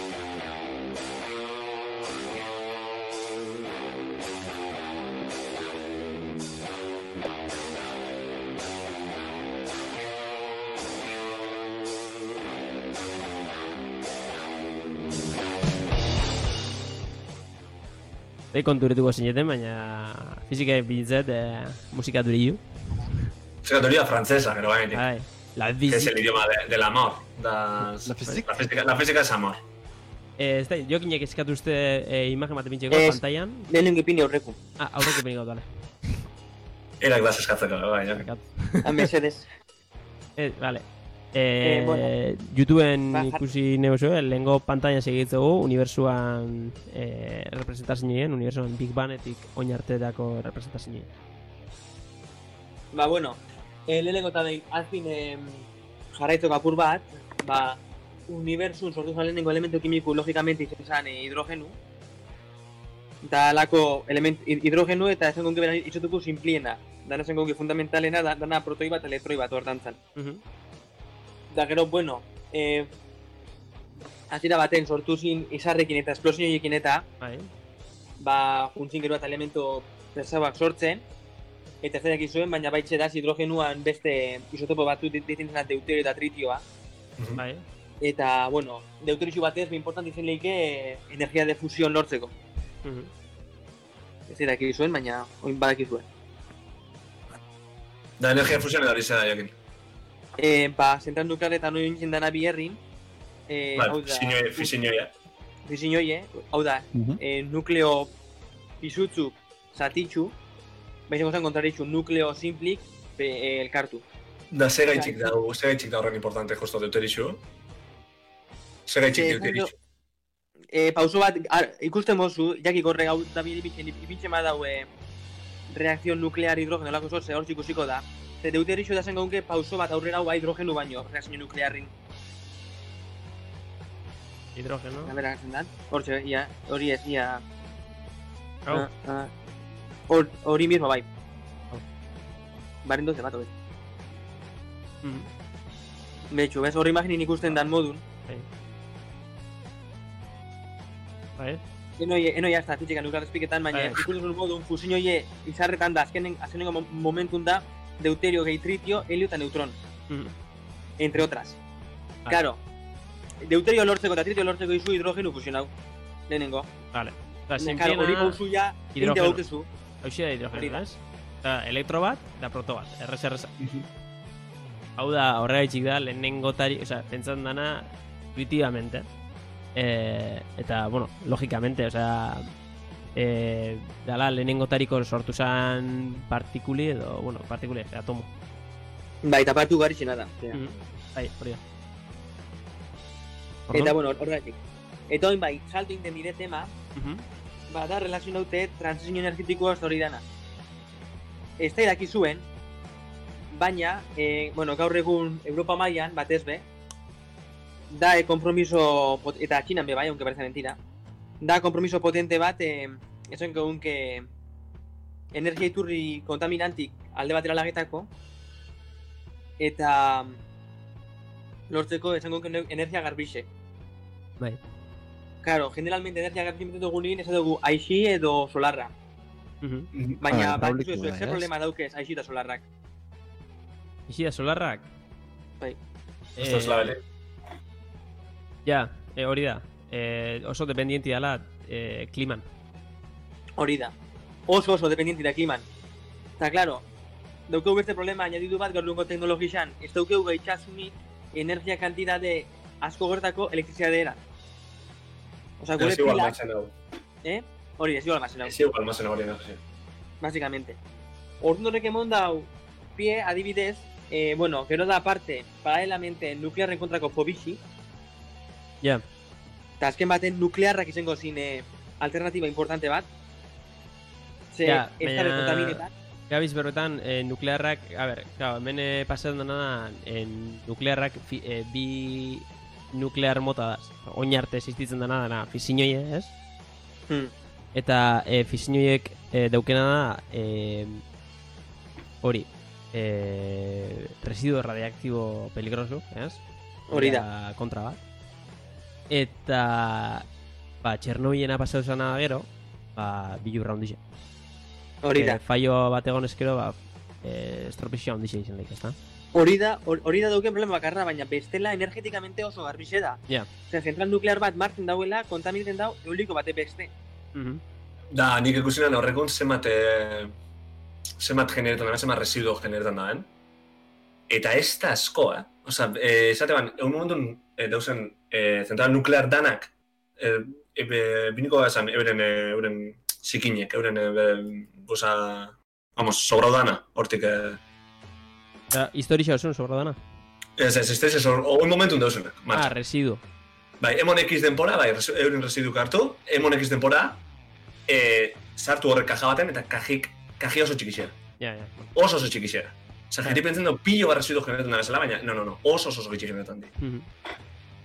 Dei konturituko zineten, baina fizika bilitzet eh, musika duriu. Es una teoría francesa, pero bueno, Bai, la que es el fizika. idioma de, del amor. Da, La física? La física, la física es amor. Eh, ez da, jokinek eskatu uste eh, imagen bat epintxeko Ez. pantailan. Lehenengo ipini aurreku. Ah, aurreko epiniko, dale. Era clase eskatzeko, bai, ja. Barkatu. A Mercedes. Eh, vale. Eh, Eh, bueno. YouTubeen Ba, jar- ikusi neuzo, lehengo pantailan segitzegu, unibersuan eh, representazioen, unibersuan Big Bangetik oin artetako representazioen. Ba, bueno, eh, lehenengo eta behin, azpin eh, jarraitzeko apur bat, ba, unibertsun sortu zan lehenengo elementu kimiku logikamente izan zen eh, hidrogenu. da alako element hidrogenu eta esan gonke beran izotuko simpliena. Dana esan gonke fundamentalena, da, dana protoi bat, elektroi bat hortantzan. Mhm. Da gero, bueno, eh, hasiera baten sortu zin izarrekin eta esplosioekin eta Bai. ba, juntzin gero eta elemento pesauak sortzen, eta ez da zuen, baina baitxe da hidrogenuan beste isotopo batzu ditzen zena deuterio eta tritioa. Bai. Eta, bueno, deuterio batez, be important izan leike energia de fusion lortzeko. Mhm. Ez da zuen, baina oin badakizuen. Da energia fusioan edari zeda jakin. Eh, ba, zentral nuklearetan noin nintzen dana bi herrin, eh, Bai, hau da, fisinioia. fisinioie, hau da, Mhm. eh, nukleo pisutzu zatitxu, baizen gozan kontraritxu nukleo simplik pe, eh, elkartu. Da ze gaitxik dago, ze gaitxik da horren importante justo deuterixu. Ze gaitxik Eh, deuterixu. Eh, pauso bat, ar, ikusten mozu, jakik horre hau da bide ibitzen, ibitzen badau eh, reakzion nuklear hidrogeno lako sortze hor ikusiko da. Ze deuterixu da zen gaunke pauso bat aurrera hau hidrogenu baino, reakzio nuklearrin. Hidrogeno. A bera, zendan, hortxe, ia, hori ez, ia... Hau. Ah, ah. Hor, hori mismo, bai. Hau. Baren doze bat, hori. Mhm. Betxu, bez, hori imaginin ikusten dan modun. Bai. Bai. Enoie, enoia ez da, fitxika nuklear espiketan, baina Bai. ikusten zuen modun fusioie izarretan da, azkenen, azkenengo mo- momentun da, deuterio gehi tritio, helio eta neutron, Mhm. entre otras. Vale. Claro, deuterio lortzeko eta tritio lortzeko izu hidrogenu fusionau, lehenengo. Vale. Eta Claro, hori simpliena, pausu ja, inte hidrogeno. gaukezu. hauxia da Hori hidrogeno, da. ez? Eta elektro bat, eta proto bat, errez errez. Hau da, horregaitxik da, lehenengotari, osea, pentsan dana, intuitivamente. Eh, eta, bueno, logikamente, osea, eh, dala lehenengotariko sortu zan partikuli edo, bueno, partikuli, ez, atomo. Bai, eta partu gari xena da. osea. Mhm. Bai, hori da. Eta, bueno, horregatik. Eta oin bai, salto inten bide tema, Mhm. ba, da relazionaute transizio energetikoa hori dana. Ez da idaki zuen, baina, e, bueno, gaur egun Europa mailan batez be, da e, kompromiso, pot- eta Txinan be bai, aunque parece mentira, da kompromiso potente bat, e, esan egun que energia iturri kontaminantik alde batera lagetako, eta lortzeko esan egun energia garbixe. Bai. Claro, generalmente energia garbixe metetu gunin, ez dugu aixi edo solarra. Mhm. Baina, Ah, bakizu hidraulikoa, ez, zer ez? problema daukez aixi eta solarrak. Ixi da solarrak? Bai. Esto es la bele. Ja, eh, hori da. Eh, oso dependienti dela eh, kliman. Hori da. Oso oso dependienti da kliman. Eta, claro, daukeu beste problema añadidu bat gaur egungo teknologixan, ez daukeu gaitxasunik energia kantitate asko gertako elektrizitateera. Osa, gure Ez igual pilak, almazen hau. eh? Hori, ez igual almazen hau, Ez igual almazen hori energia. básicamente. Orduan horrek emon dau pie, adibidez, eh, bueno, gero da aparte, paralelamente, nuklearren kontrako fobixi, Ja, eta azken baten nuklearrak izango zin eh, alternatiba importante bat. Ze, Ja, ez baina- da kontaminetan. gabiz berbetan, eh, nuklearrak, a ber, claro, hemen eh, pasatzen dena da, eh, nuklearrak fi, eh, bi nuklear mota da. Oin arte existitzen dena dana fisioie, ez? Hmm. Eta eh, fisioiek eh, daukena da, eh, hori, eh, residuo radioaktibo peligroso, ez? Hori da. Dira kontra bat. Eta, ba, Txernobilena pasatu zana gero, ba, bilurra hondixe. Hori da. Eh, fallo bat egon eskero, ba, eh, estropizioa hondixe izan daik, ezta? Hori da, hor- hori da dauken problema bakarra, baina bestela energetikamente oso garbixe da. Ja. Osea, zentral nuklear bat martzen dauela, kontaminiten dau, euliko bate beste. Mhm. Da, nik ikusinan horrekun zemat, eh, zemat generetan da, zemat residuo generetan da, Eta ez da asko, eh? Osa, eh, esate ban, egun momentun eh, dauzen eh, zentral nuklear danak, eh, ebe, biniko da esan, euren, eh, euren zikinek, euren, eh, bosa, vamos, sobrau dana, hortik, eh, Ja, historia osun sobra dana. ez, ez, ez, ez, ez, ogun momentun dauzenak, Ah, martxa. residu. Bai, emon ekiz denpora, bai, resu- euren residu hartu, emon ekiz denpora, eh, sartu horrek kaja baten, eta kajik, kaji oso txikixera. Ja, ja. Oso oso txikixera. Osa, jeri pentsen du pilo bat residu generetan da bezala, baina, no, no, no, oso oso oso txiki generetan di. Mhm.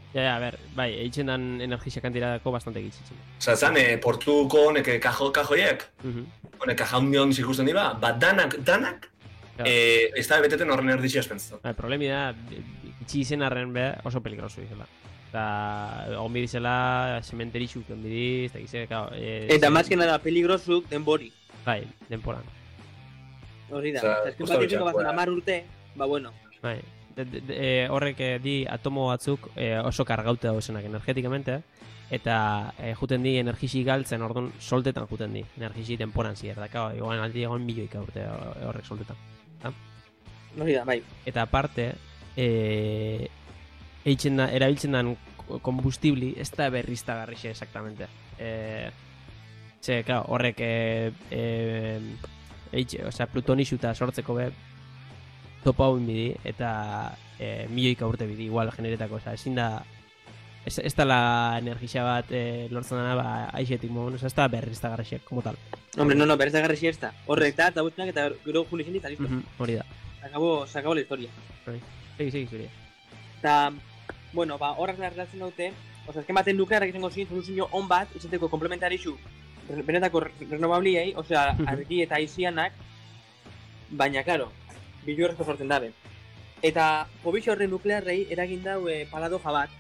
Ja, ja, a ber, bai, eitzen dan energia kantitatako bastante gitzitzen. Osa, zan, eh, portuko honek eh, kajo, kajoiek, Mhm. honek kaja hundi hon ikusten dira, bat danak, danak, Claro. eh, ez da beteten horren erditxia espentzatu. Bai, problemi da, itxi izen arren be oso peligroso izela. Eta, egon bidizela, sementerixuk, egon bidiz, eta gize, claro... Eh, Eta ze- más que nada peligrosuk denbori. Bai, denporan. Hori da. Osea, Osea, eskin justo bat egiteko bitxak, bat bai. hamar urte, ba bueno. Bai, de, de, de, eh, horrek eh, di atomo batzuk eh, oso kargaute dauzenak energetikamente, eta eh, juten di energisi galtzen, orduan soltetan juten di, energisi denporan zier, da, kao, egon aldi egon milioika urte horrek soltetan. Hori da, bai. Eta aparte, eh, eitzen da, erabiltzen dan kombustibli, ez da berriztagarrixe exactamente. Eh, ze, claro, horrek eh, eh, eitxe, osea, plutonixuta sortzeko be, topa hau bidi, eta eh, milioika urte bidi, igual generetako, osea, ezin da, ez, ez da la energia bat eh, lortzen dana, ba, aixetik mogun, osea, ez da berriztagarrixe, como tal. Hombre, no, no, berez da garrixi ez da. Horrek da, eta guztiak, eta gero juli zen eta listo. Mhm, hori da. Se acabó, se acabó la historia. Segi, segi, zuri. Eta, bueno, ba, horrak narratzen dute, oza, esken baten nuklearrak izango zin, soluzio on bat, izateko komplementarixu, benetako renovabliei, osea, Mhm. argi eta aizianak, baina, claro, bilurrezko sortzen dabe. Eta, pobixo horren nuklearrei eragin dau e, paladoja bat.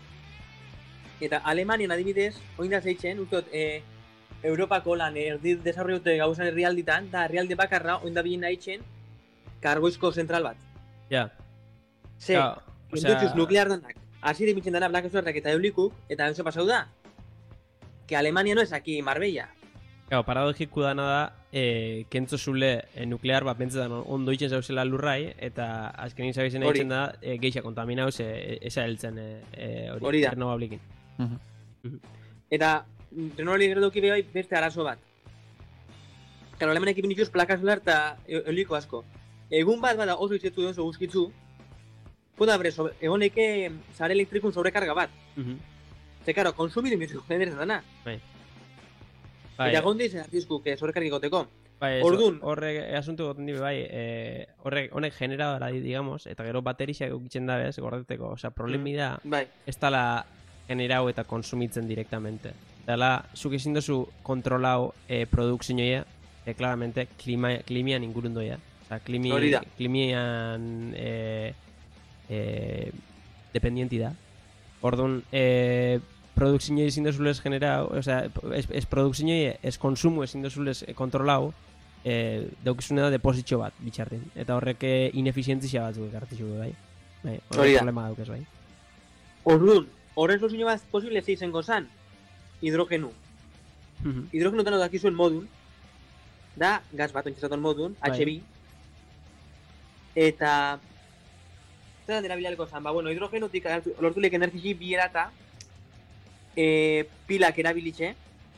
Eta Alemanian adibidez, oin da zeitzen, utot, e, Europako lan erdi desarrollute gauzan herrialditan, da herrialde bakarra, oin da bilen haitzen, kargoizko zentral bat. Ja, Ze, Claro, o osea- sea, nuklear danak. Así de mitzen dana Black Suerrak eta Eulikuk, eta eso pasau da. Que Alemania no es aquí Marbella. Claro, paradojiku dana da, eh, kentzo zule eh, nuklear bat pentsetan ondo itzen zauzela lurrai, eta azken izabizen Hori. egiten da, eh, geixa kontaminauz, eh, eza heltzen eh, eh, hori, Hori da. renovablikin. Mhm. Eta renovabli gero duki bai beste arazo bat. Claro, Alemanek ipin dituz plaka solar eta e- euliko asko. Egun bat bada oso izetu duen oso guzkitzu, pueda bre, sobre, egoneke sare elektrikun sobrekarga bat. Mhm. Ze, karo, konsumidu mizu jenderezen dana. Bai. Eta gondiz artizkuk eh, sobrekarga egoteko. bai, eso, Ordun. horrek eh, asuntu goten dibe, bai, eh, horrek, honek generadora, di- digamos, eta gero baterixak eukitzen da bez, gordeteko, osea, problemi da, Bai, ez dala generau eta konsumitzen direktamente. Dala, zuk ezin dozu kontrolau eh, produkzioia, eh, claramente, klima, klimian ingurundoia. Osa, klimi, Hori da. klimian eh, eh, dependienti da. Orduan, eh, produkzioia ezin dozulez generau, osea, ez, ez produkzioia, ez konsumo ezin dozulez kontrolau, eh, daukizune da depositxo bat, bitxartin. Eta horrek eh, inefizientzia batzuk ekartixu, bai. Bai, Hori horrek da. problema daukez, bai. Orduan, horren soluzio bat posible ze izango zan, hidrogenu. Mhm. Hidrogenu dano dakizuen modun, da gas bat ontsatzen modun, Bai. H bi. Eta zer dira bilaleko zan, ba bueno, hidrogenutik hartu- lortu lek energii bierata e, pilak erabilitxe.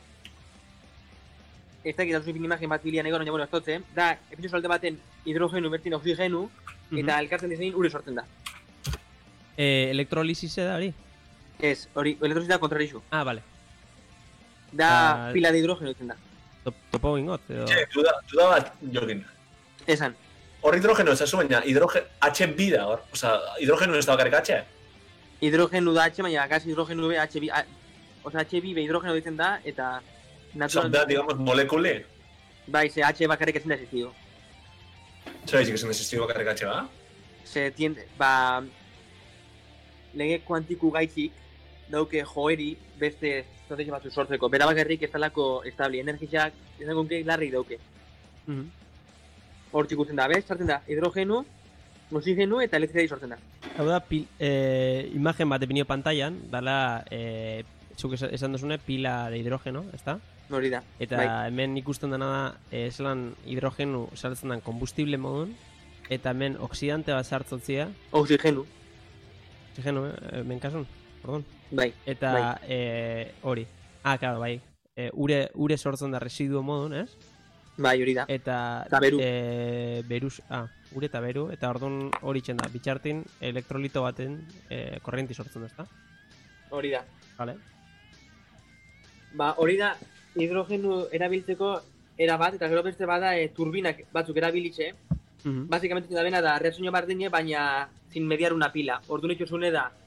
Ez dakit dut zuen imagen bat bilian egon, baina bueno, ez dutze. Da, epitxo solte baten hidrogenu bertin oxigenu, eta elkartzen dizein ure sortzen da. Eh, elektrolisize da hori? Ez, hori, elektrizitatea kontrarixu. Ah, vale. Da, Ah. pila de hidrogenu ditzen da. Top, topo ingot, edo... Txe, duda, duda bat, Jokin. Esan. Hor hidrogeno ez azu, baina hidrogen, H bi da hor. Osa, hidrogeno ez da bakarrik H. Hidrogenu da H, baina gas hidrogenu be H bi, a, osea H bi be hidrogeno ditzen da, eta Osa, natural, da, digamos, molekule. bai, ze H bakarrik ezin da existido. Zer baizik esan desizio bakarrik H ba? Se tiende, ba, lege kuantiku gaitzik, dauke joeri beste estrategia batzu sortzeko. Bera bakarrik ez talako establi, energiak, ez dagoen larri dauke. Mhm. Hor txikutzen da, bez, sartzen da, hidrogenu, oxigenu eta elektrizitari sortzen da. Hau da, pil, eh, imagen bat epinio pantailan, dala, eh, zuk esan esan duzune, pila de hidrogeno, ezta? Hori da. Eta bai. hemen ikusten dena da, eh, zelan hidrogenu sartzen den kombustible modun, eta hemen oxidante bat sartzotzia, Oxigenu, oxigenu, eh, hemen kasun, perdón. bai. Eta Bai. eh, hori, ah, claro, bai, eh, ure, ure sortzen da residuo modun, ez? Bai, hori da. Eta, Eta beru. eh, beruz, ah, ure eta beru, eta orduan hori txen da, bitxartin elektrolito baten eh, korrienti sortzen da, ezta? Hori da. Vale. Ba, hori da, hidrogenu erabiltzeko era bat, eta gero beste bada e, turbinak batzuk erabilitxe. Mhm. Básicamente da bena da reacción bardine, baina sin mediar una pila. Orduan itxosune da,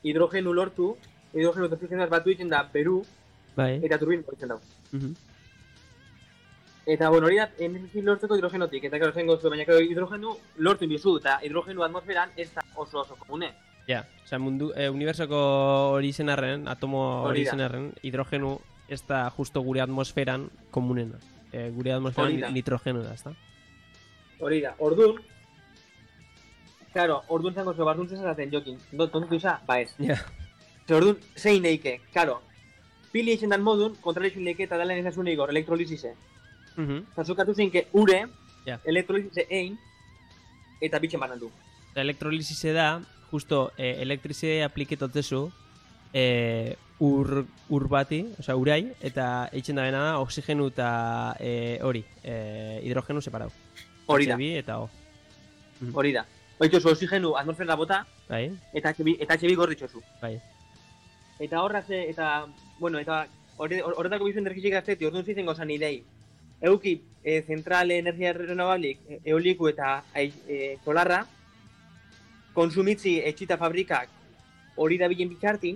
hidrogenu lortu, hidrogenu eta oxigenoaz batu egiten da Peru, Bai. eta turbin egiten da. Mhm. Eta, bueno, hori da, energi lortzeko hidrogenotik, eta karo zengo zu, baina karo hidrogenu lortu indizu, eta hidrogenu atmosferan ez da oso oso komune. Ja, osea, mundu, eh, unibertsoko hori izen arren, atomo hori Hori da. izen arren, hidrogenu ez da justo gure atmosferan komunena. Eh, gure atmosferan Hori da. nitrogenu da, ezta? Hori da, orduan, claro, orduan zango zu, bardun zezaten jokin, tontu iza, ba ez. Ja. Ze orduan, zein neike, claro, pili eixen dan modun, kontrareixen neike eta dalen ezazun igor, elektrolizise. Mhm. Zazukatu zinke ure, Ja. elektrolizise ein, eta bitxen banan du. Eta elektrolizise da, justo eh, elektrizide apliketotzezu, eh, ur, ur bati, osea, urai, eta eitzen da bena da, oxigenu eta eh, hori, eh, hidrogenu separau. Hori da, H bi eta O. hori da. Oitzozu oxigenu atmosfera bota, Bai, eta H bi, eta H bi gorritxozu. bai. Eta horraz, eh, eta, bueno, eta horre- horretako bizu energizik gazteti, orduan zizen gozan idei. Euki, e, zentrale energia renovablik, e, eoliku eta e, solarra, konsumitzi etxita fabrikak hori da bilen bitxartin,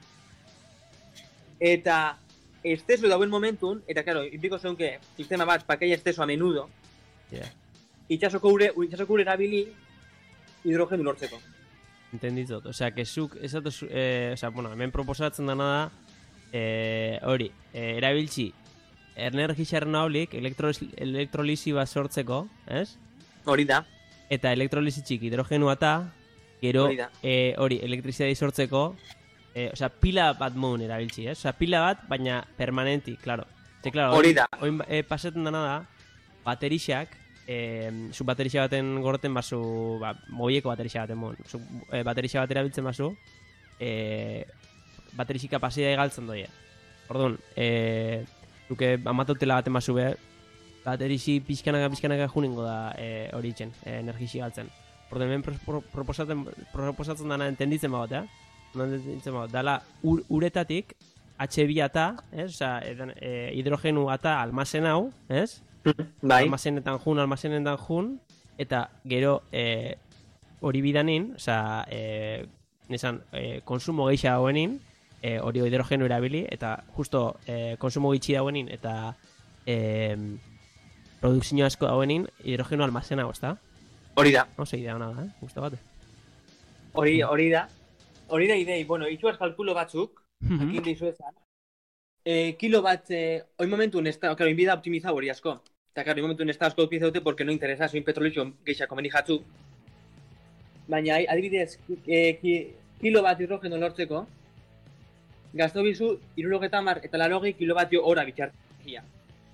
eta estezo dauen momentun, eta claro, impliko zeunke sistema bat, pakeia estezo a menudo, Ja. itxasoko ure, itxasoko ure erabili hidrogenu lortzeko. Entenditzot, osea, que zuk, ez dut, eh, osea, bueno, hemen proposatzen dana da, eh, hori, eh, erabiltzi, energia renovablik, elektrolizi bat sortzeko, ez? Hori da, Eta elektrolizitxik hidrogenua eta, gero, Hori da. eh, hori, elektrizidea sortzeko, eh, osea, pila bat modun erabiltzi, ez? Osea, pila bat, baina permanenti, claro. Ze, claro, Hori da. Oin, eh, pasatzen dana da, baterixak, eh, zu baterixa baten gorten bazu, ba, mobieko baterixa baten mon, zu eh, baterixa bat erabiltzen bazu, eh, baterixika pasia egaltzen doia. Orduan, eh, zuke amatotela baten bazu be, baterixi pixkanaka pixkanaka juningo da eh, hori itxen, eh, energixi galtzen. Orduan, hemen pro, pro, proposatzen, proposatzen dana entenditzen bagot, eh? Entenditzen bagot, dala ur, uretatik, H bi ata, ez? Osea, eh, hidrogenu ata almazen hau, ez? bai, Almazenetan jun, almazenetan jun, eta gero eh, hori bidanin, osea, eh, nesan, eh, konsumo gehiago dauenin, eh, hori hidrogenu erabili, eta justo eh, konsumo gitxi dauenin, eta eh, produkzio asko dauenin, hidrogenu almazenago, ezta? hori da. Oso idea hona da, eh? Gusta bate. Hori, hori da. Hori da idei, bueno, itxuaz kalkulo batzuk, jakin dizu ezan. E, kilo bat, e, oin momentun ez da, claro, inbida optimizau hori asko. Eta, claro, oin momentun ez da asko optimizau dute porque no interesa, soin petrolizio gehiago komeni jatzu. Baina, adibidez, e, ki, kilo bat hidrogeno lortzeko, gazto bizu, irurogeta mar eta larogei kilobatio hora bitxartia.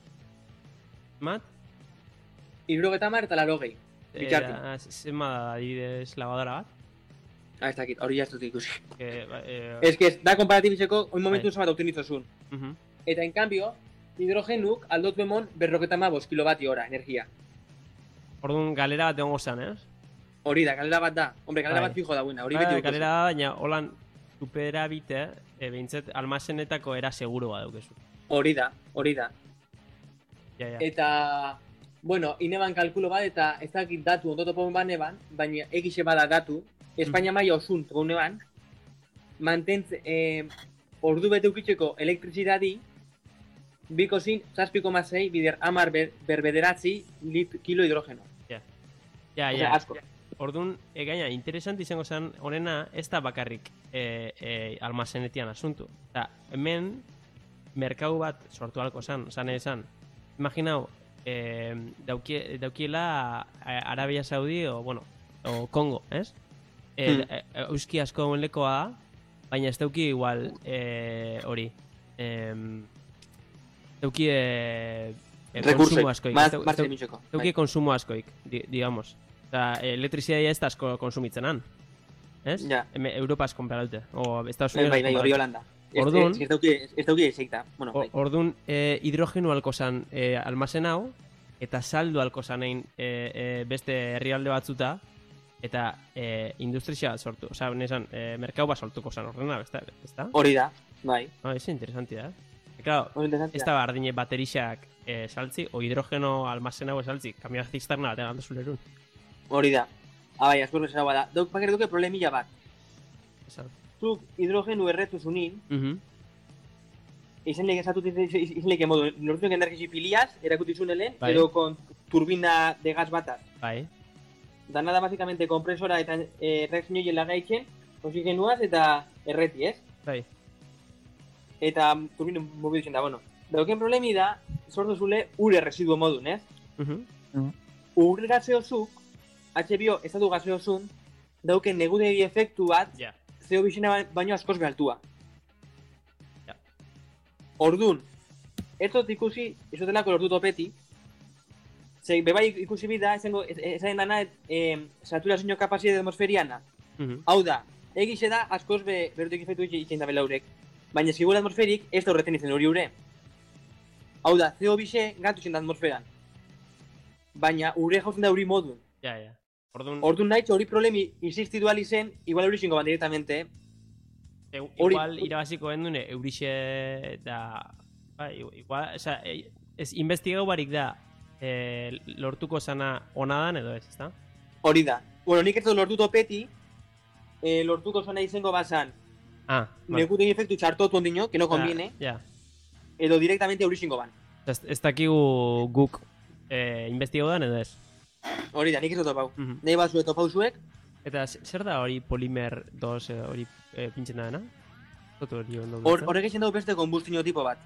Mat? Irurogeta mar eta larogei bitxartin. Era, zenba da adibidez lavadora bat? Ah, ez dakit, hori jaztut ikusi. Que, ba, eh, Ez que ez da komparatibitzeko, oin momentun Bai. zabat optimizozun. mhm. Eta, en cambio, hidrogenuk aldotu emon berroketa mabos kilobati hora energia. Orduan galera bat egongo zen, ez? Hori da, galera bat da. Hombre, galera Bai. bat fijo dauena, hori Bai, beti galera da, baina holan superabite, e, behintzet almazenetako era seguro bat daukezu. Hori da, hori da. Ja, ja. Eta, bueno, ineban kalkulo bat eta ez dakit datu ondo topo ban eban, baina egixe bada datu, Espainia maila osun gune ban, mantentze, eh, ordu bete ukitzeko elektrizidadi, biko zin, zazpi koma sei bider amar ber, berbederatzi lit kilo hidrogeno. Ja, ja. Osea, asko. Orduan, e, gaina, interesant izango zen, horrena ez da bakarrik e, e, almazenetian asuntu. Eta, hemen, merkau bat sortu halko zen, zan esan. Imaginau, e, daukie, daukiela a- Arabia Saudi o, bueno, o Kongo, ez? E, Hmm. e, euski asko dauen lekoa da, baina ez dauki igual e, hori. Em, dauki e, e, Rekursoik, konsumo askoik. maz, Ez dau- ez martxe dau- mitxeko. Dauki konsumo askoik, di, digamos. Eta elektrizidea ez da asko konsumitzenan. Ez? Ja. Hemen Europaz konparaute. O Estados Bai, Unidos. bai, bai, hori Holanda. Ez- Orduan- Ez ez dauki, ez dauki ezeita. Bueno, bai. Orduan, e, hidrogenu alko zan e, almazen hau, eta saldo alko zanein e, e, beste herrialde batzuta, eta e, industria sortu. Osa, nesan, e, merkau bat sortuko zan horrena, ez da? Ez da? Hori da, bai. No, ez interesanti da. E, claro, Hori interesantia. ez da bardine baterixak e, saltzi, o hidrogeno almazen hau saltzi, kamioa zisterna batean aldo zulerun. Hori da. Ah, bai, asko errezera bada. Dok, bakar duke problemilla bat. Esan. zuk hidrogenu erretu zunin, Mhm. izan lege esatut izan lege modu, nortuak energizi piliaz, erakutizunelen, Bai. pero con turbina de gas bataz. Bai. Da nada, básicamente, kompresora eta eh, reakzioen lagaitzen, oxigenuaz eta erreti, ez? Bai. Eta turbina mobilutzen da, bueno. Dauken problemi da, sortu zule ure residuo modun, ez? Mhm. Ur gaseozuk, H bi O estatu gaseozun, dauken negutegi efektu bat, Ja. C O bizina baino askoz behaltua. Ja. Ordun, ez dut ikusi, ez dutelako lortu topeti, ze bebai ikusi bida, esango, esan dana, eh, saturazio kapazia de atmosferiana. Mhm. Hau da, egize da, askoz be, berutek efektu itxein da belaurek. Baina zigura atmosferik, ez da horretzen izen hori ure. Hau da, C O bize gatu zen da atmosferan. Baina ure jauzen da hori modun. Ja, ja. Orduan, Orduan nahi, hori problemi insistidu alizen, igual hori zingo ban directamente, e- hori- igual irabaziko gendune eurixe da... Ba, igual, oza, e- ez investigau barik da eh, lortuko zana ona dan edo ez, ezta? hori da. Bueno, nik ez dut lortu topeti, eh, lortuko zona izango bazan, Ah, vale. nekutegi efektu txartotu ondino, que no conviene, Ja, edo directamente hori zingo ban. ja. Ez, ez dakigu guk eh, investigau dan edo ez. Hori da, nik ez dut topau. Mhm. Nahi bat zuet topau zuek, Eta z- zer da hori polimer dos eh, hori eh, pintzen da dena? Zotu hori ondo hor, biltzen? horrek izan dugu beste kombustio tipo bat.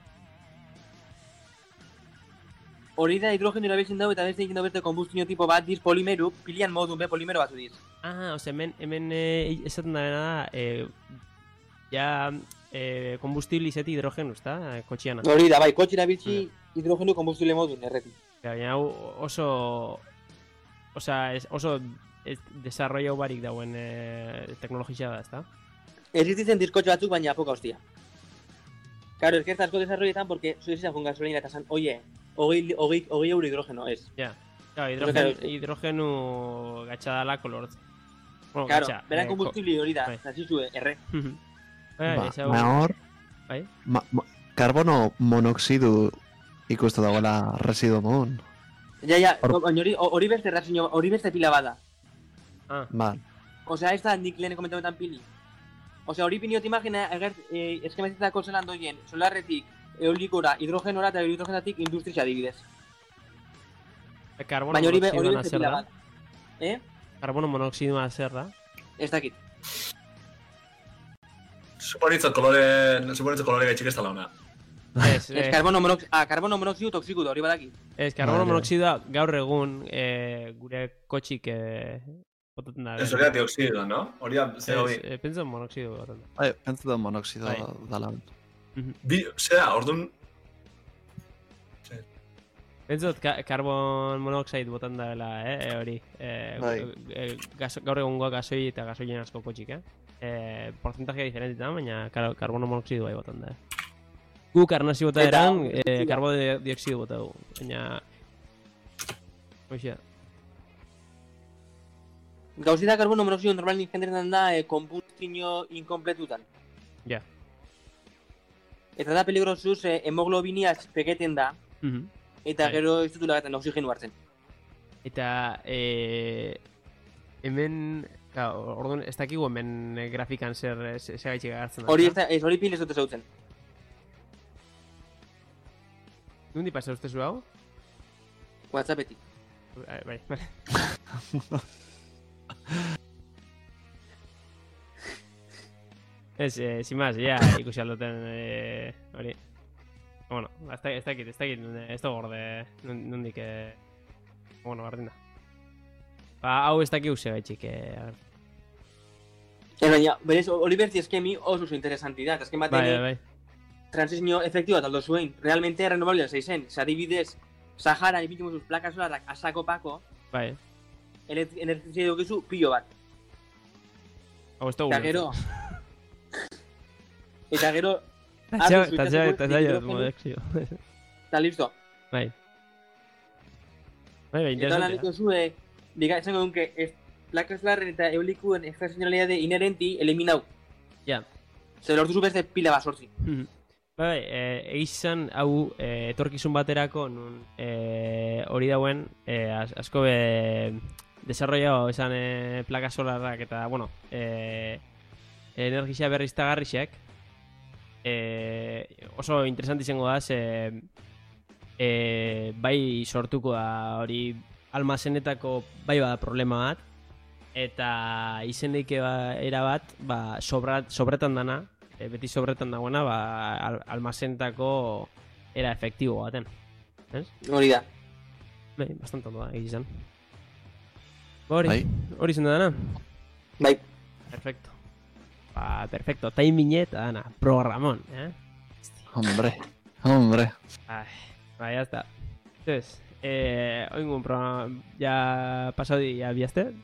Hori da hidrogenu erabiltzen dugu eta beste egin dugu beste kombustio tipo bat, diz polimeru, pilian modun be polimero batzu diz. Ah, ose, hemen, hemen eh, esaten da dena da, eh, ja eh, kombustible izeti hidrogenu, ezta? Eh, kotxiana. Hori da, bai, kotxe erabiltzi hidrogenu kombustile modun, erreti. Baina hau oso... Osa, ez, oso ez, desarrollo barik dauen eh, teknologia da, ezta? Existitzen dizkotxe batzuk, baina poka hostia. Claro, es que estas cosas desarrolletan porque soy esa con gasolina eta san, oye, hogei, hogei, hogei euro hidrogeno, ez. Ja. Claro, Pero hidrogen, claro, hidrogenu gatxa dala kolor. Bueno, Claro, gatxa, beran eh, kombustibili hori da, bai. nazizue, erre. ko- Mhm. Bai, Ba, ez hau- baina hor, Bai? ma, ma, karbono monoxidu ikustu dagoela residuo modun. Ja, ja, Hor- baina hori, hori beste razio, hori beste pila bada. Ah, Ba, Osea, ez da nik lehen komentamentan pili. Osea, hori piniot imagina, eger, eh, eskemazitzako zelan doien, solarretik, eolikora, hidrogenora eta hidrogenotik industria adibidez. karbono Baina hori be- hori monoxidua beste zer pila da? bat. Eh? Karbono monoxidua zer da? Ez dakit. Suponitzat kolore, suponitzat kolore gaitxik ez da launa. Ez, Ez eh, karbono monox, ah, karbono monoxidu toxiku da, hori badaki. ez karbono Vale. monoxidua gaur egun eh, gure kotxik eh, botaten da. Ez hori da dioxidoa, no? Hori da, Ez, ze hori. eh, pentsa monoxidu botaten da. bai, pentsu da monoxido Bai. dala. Bi, zera, orduan, Pentsot, ka carbon monoxide botan dela, eh, eh, hori. Eh, Bai. eh, gaso, gaur egungo gasoi eta gasoien asko kotxik, eh? Eh, porcentajea diferentita, baina kar karbono monoxido bai botan da. Eh? Guk arnasi bota Eta- eran, eh, karbono dioxido bota dugu, baina... Hoxia. Gauzi da karbono monoxidu normalnik jenderetan da eh, konbustio inkompletutan. Ja. Eta da peligrosuz eh, hemoglobiniaz peketen da, Mhm. eta Bai. gero ez dutula gatan oxigenu hartzen. Eta, eh, hemen... Claro, orduan, ez dakigu hemen eh, grafikan zer, eh, zer gaitxik agertzen da. Hori ez ezta? da, ez hori pil ez dute zautzen. Nundi pasa uste zu hau? Whatsappetik. Bai, bai, vale. Ez, eh, sin más, ya ikusi aldoten eh, hori. Bueno, ez da- ez dakit, ez dakit, ez da gorde, nun- nundik, eh, bueno, bardin da. Ba, hau ez dakik uze gaitxik, eh, agertzen. Ez baina, berez, hori berzi eskemi oso oso interesanti da, eta esken Bai, baten bai, bai. transizio efektibo taldo zuen. Realmente renovable zeizen, adibidez, Sahara ipintzimo sus placas solarak asako pako, Bai, energia dukizu pilo bat. hau ez da Eta gure. gero... Eta gero... Tatxea, hartu tatxea, zuitatzeko tatxea, hidrogenu, modexio. Eta listo. Bai. Bai, bai, Eta lan interesante. liko zue, diga, esango dunke, ez, placas solarren eta eulikuen extrazionalidade inerenti eliminau. Ja. Zer lortu zu beste pila bat sortzi. Mhm. Bai, eh, egizan hau eh, etorkizun baterako nun eh, hori dauen eh, as- asko be desarrollado esan eh, plaka solarrak eta, bueno, eh, energia berriztagarrixek, e, oso interesant izango da, ze e, bai sortuko da hori almazenetako bai bada problema bat, eta izendeike ba, era bat, ba, sobrat, sobretan dana, e, beti sobretan dagoena, ba, al, almazenetako era efektibo baten. Ez? Hori da. Bai, bastante ondo da, egizan. Hori, Bai. hori zen da dana. Bai. Perfecto. Ba, perfecto, timing eta dana, programón, eh? Hombre, hombre. Ay, ba, ya está. Entonces, eh, oingo un programa, ya pasado y ya viaste.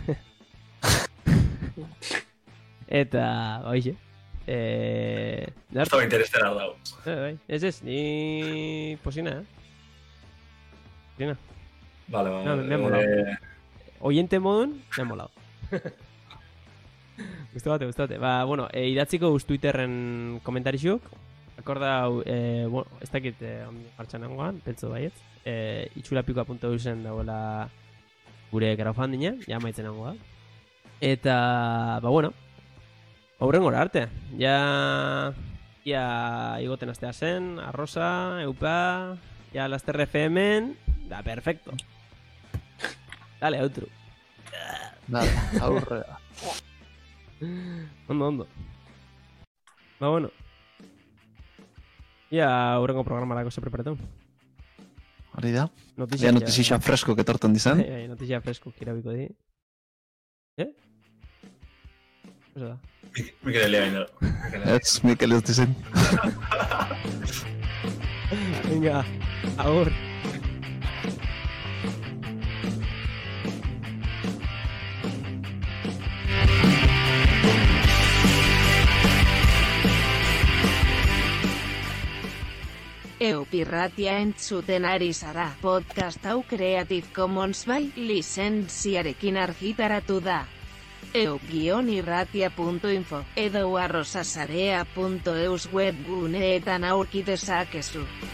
Eta, oixe. Eh, dar, Estaba interesera dago. eh, bai, ez ez, ni posina, eh? Posina. Vale, vale. No, me ha molado. Eh, Oyente modun, me ha molado. Gustabate, gustabate. Ba, bueno, e, idatziko uz Twitterren komentarixuk. Akorda, e, bueno, ez dakit eh, martxan nengoan, pentsu baiet. E, itxulapikoa puntu eusen dagoela gure crowdfundinga, ja maitzen nengoa. Eta, ba, bueno, aurrengora arte. Ja, ia igoten astea zen, arroza, eupa, ja laster F M-en, da, perfecto. Dale, outro. Nada, aurrera. Ondo, ondo. Ba, bueno. Ia aurrengo programarako se preparatu. Hori da. Notizia, Ja notizia fresko ketortan dizan. Bai, notizia fresko kirabiko di. Eh? Oso da. Mik- Mikel Elia baino. Ez, Mikel ez dizan. Venga, agur. Eupirratia entzuten ari zara. Podcast hau Creative Commons by lizentziarekin argitaratu da. eup-irratia puntu info edo arrosasarea puntu eus webguneetan aurki dezakezu.